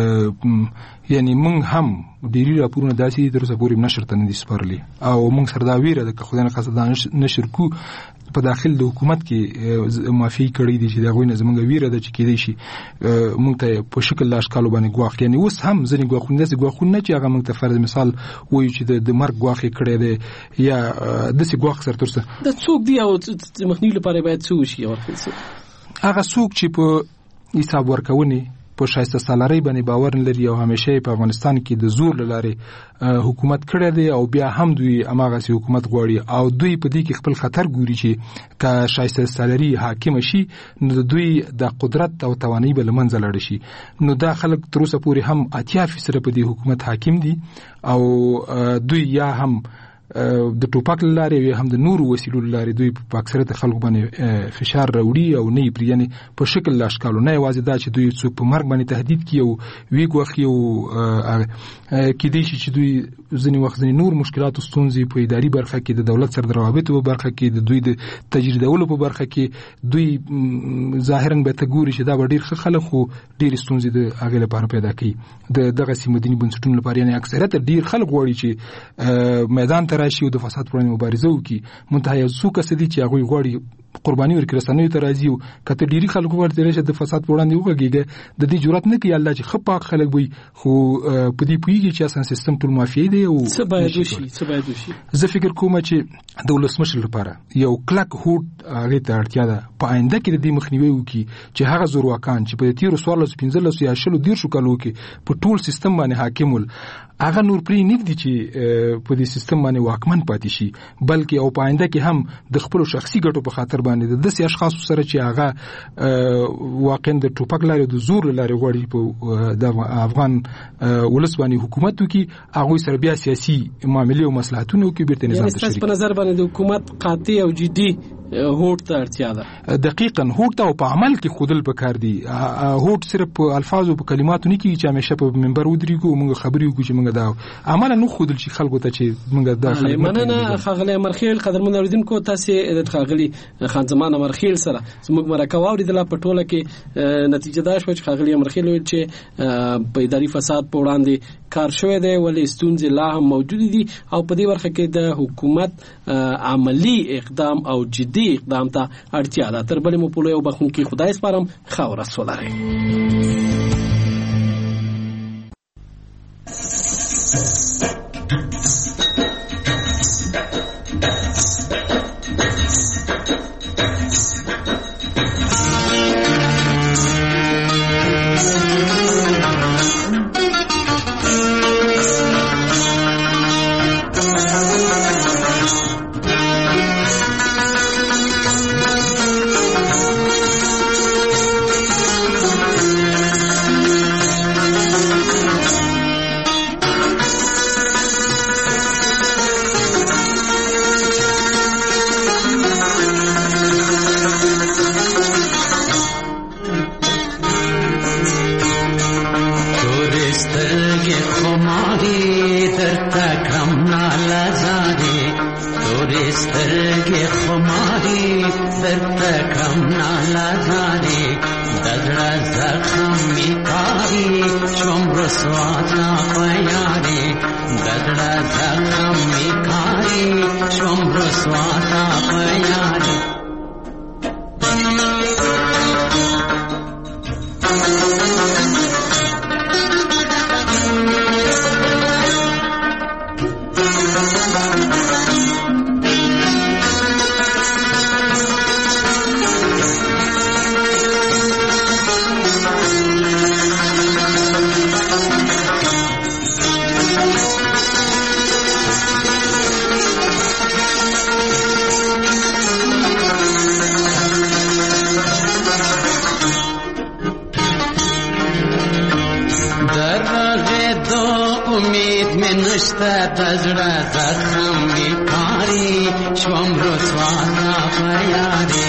یعنی موږ هم ډېری راپورونه داسې تر اوسه پورې نشر ته نه دي سپارلي او موږ سره دا ویره ده که خدای نه خاصه دا نشر کو په داخل د حکومت کې معافي کړی دي چې دا غوښنه زموږ ویره ده چې کېدای شي موږ ته په شکل لاش کالو باندې غواخ یعنی اوس هم ځنې غواخونه داسې غواخونه چې هغه موږ ته فرض مثال وایي چې د مرګ غواخ کړی دی یا داسې غواخ سره ترسه د څوک دی او مخنیوي لپاره باید څه وشي هغه څوک چې په حساب ورکونې په شایسته سالاري باندې باور لري او همیشه په افغانستان کې د زور لاره حکومت کړی دی او بیا هم دوی اماغه سي حکومت غواړي او دوی په دې کې خپل خطر ګوري چې که شایسته سالاري حاکم شي نو دوی د قدرت او توانایي بل منځ لړ شي. نو دا خلک تر اوسه پورې هم اتیا فیصد په دې حکومت حاکم دي او دوی یا هم د ټوپک لارې هم د نور وسیلو لارې دوی په اکثریت خلکو باندې فشار راوړي او نه پرې یعنی په شکل لاشکالو نه یوازې دا چې دوی څوک په مرګ باندې تهدید کوي او وی ګوخي او کې دي چې دوی ځنې وخت ځنې نور مشکلات او ستونزې په اداري برخه کې د دولت سره د روابطو په برخه کې د دوی د تجدیدولو په برخه کې دوی ظاهرا به تګوري چې دا ډیر خلک خو ډیر ستونزې د هغه لپاره پیدا کوي د دغه سیمدني بنسټونو لپاره یعنی اکثریت ډیر خلک غواړي چې میدان ته راشي او د فساد پر وړاندې مبارزه وکړي منتها یو څوک څه دي چې هغه غواړي قرباني ورکړي رسنوي ته راځي او کته ډيري خلکو ورته راشي د فساد پر وړاندې وګړي د دې جرأت نه کوي الله چې خپاک خلک وي خو په دې پویږي چې اساسا سیستم ټول مافیا دی او څه باید وشي څه باید وشي زه فکر کوم چې د ولسمشر لپاره یو کلک هوډ هغه ته اړتیا ده په آینده کې د دې مخنیوي وکړي چې هغه زورواکان چې په تیرو سوالو پنځلس یا شلو ډیر شو کالو کې په ټول سیستم باندې حاکم ول هغه نور پرې نه دي چې په دې سیستم باندې واکمن پاتې شي بلکې او په آینده کې هم د خپل شخصي ګټو په خاطر باندې د داسې اشخاص سره چې هغه واقعا د ټوپک لارې د زور لارې غوړي په د افغان ولس باندې حکومت وکي هغه سره بیا سیاسي معاملې او مصلحتونو کې بیرته نظام تشریح په نظر باندې د حکومت قاطع او جدي هوټ ته اړتیا ده دقیقاً هوټ ته او په عمل کې خودل پکار دي هوټ صرف په الفاظو په کلماتو نه کیږي چې همیشه په منبر ودرېږو موږ خبرې وکړو چې موږ دا عمل نه خودل شي خلکو ته چې موږ دا خلک مننه خغلی مرخیل قدرمن اوریدونکو تاسو د خغلی خان زمان مرخیل سره زموږ مرکه واوریدل په ټوله کې نتیجه دا شو چې خغلی مرخیل ویل چې په اداري فساد په وړاندې کار شوی دی ولې ستونزې لا هم موجود دي او په دې برخه کې د حکومت عملی اقدام او جدي اقدام ته اړتیا ده تر بلې مو په لوی او بخښونکي خدای سپارم ښه ورځ ولرئ. ورته کم نالداري دزړه زخم می کاری شوم رسوا تا پیاري دزړه زخم می کاری شوم رسوا تا پیاري دزړه زخم می کاری شوم رسوا تا پیاري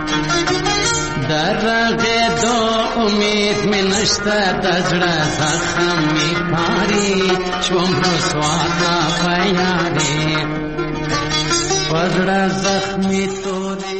درغه دو امید می نشته دزړه زخم می کاری شوم رسوا تا پیاري پزړه زخمی توري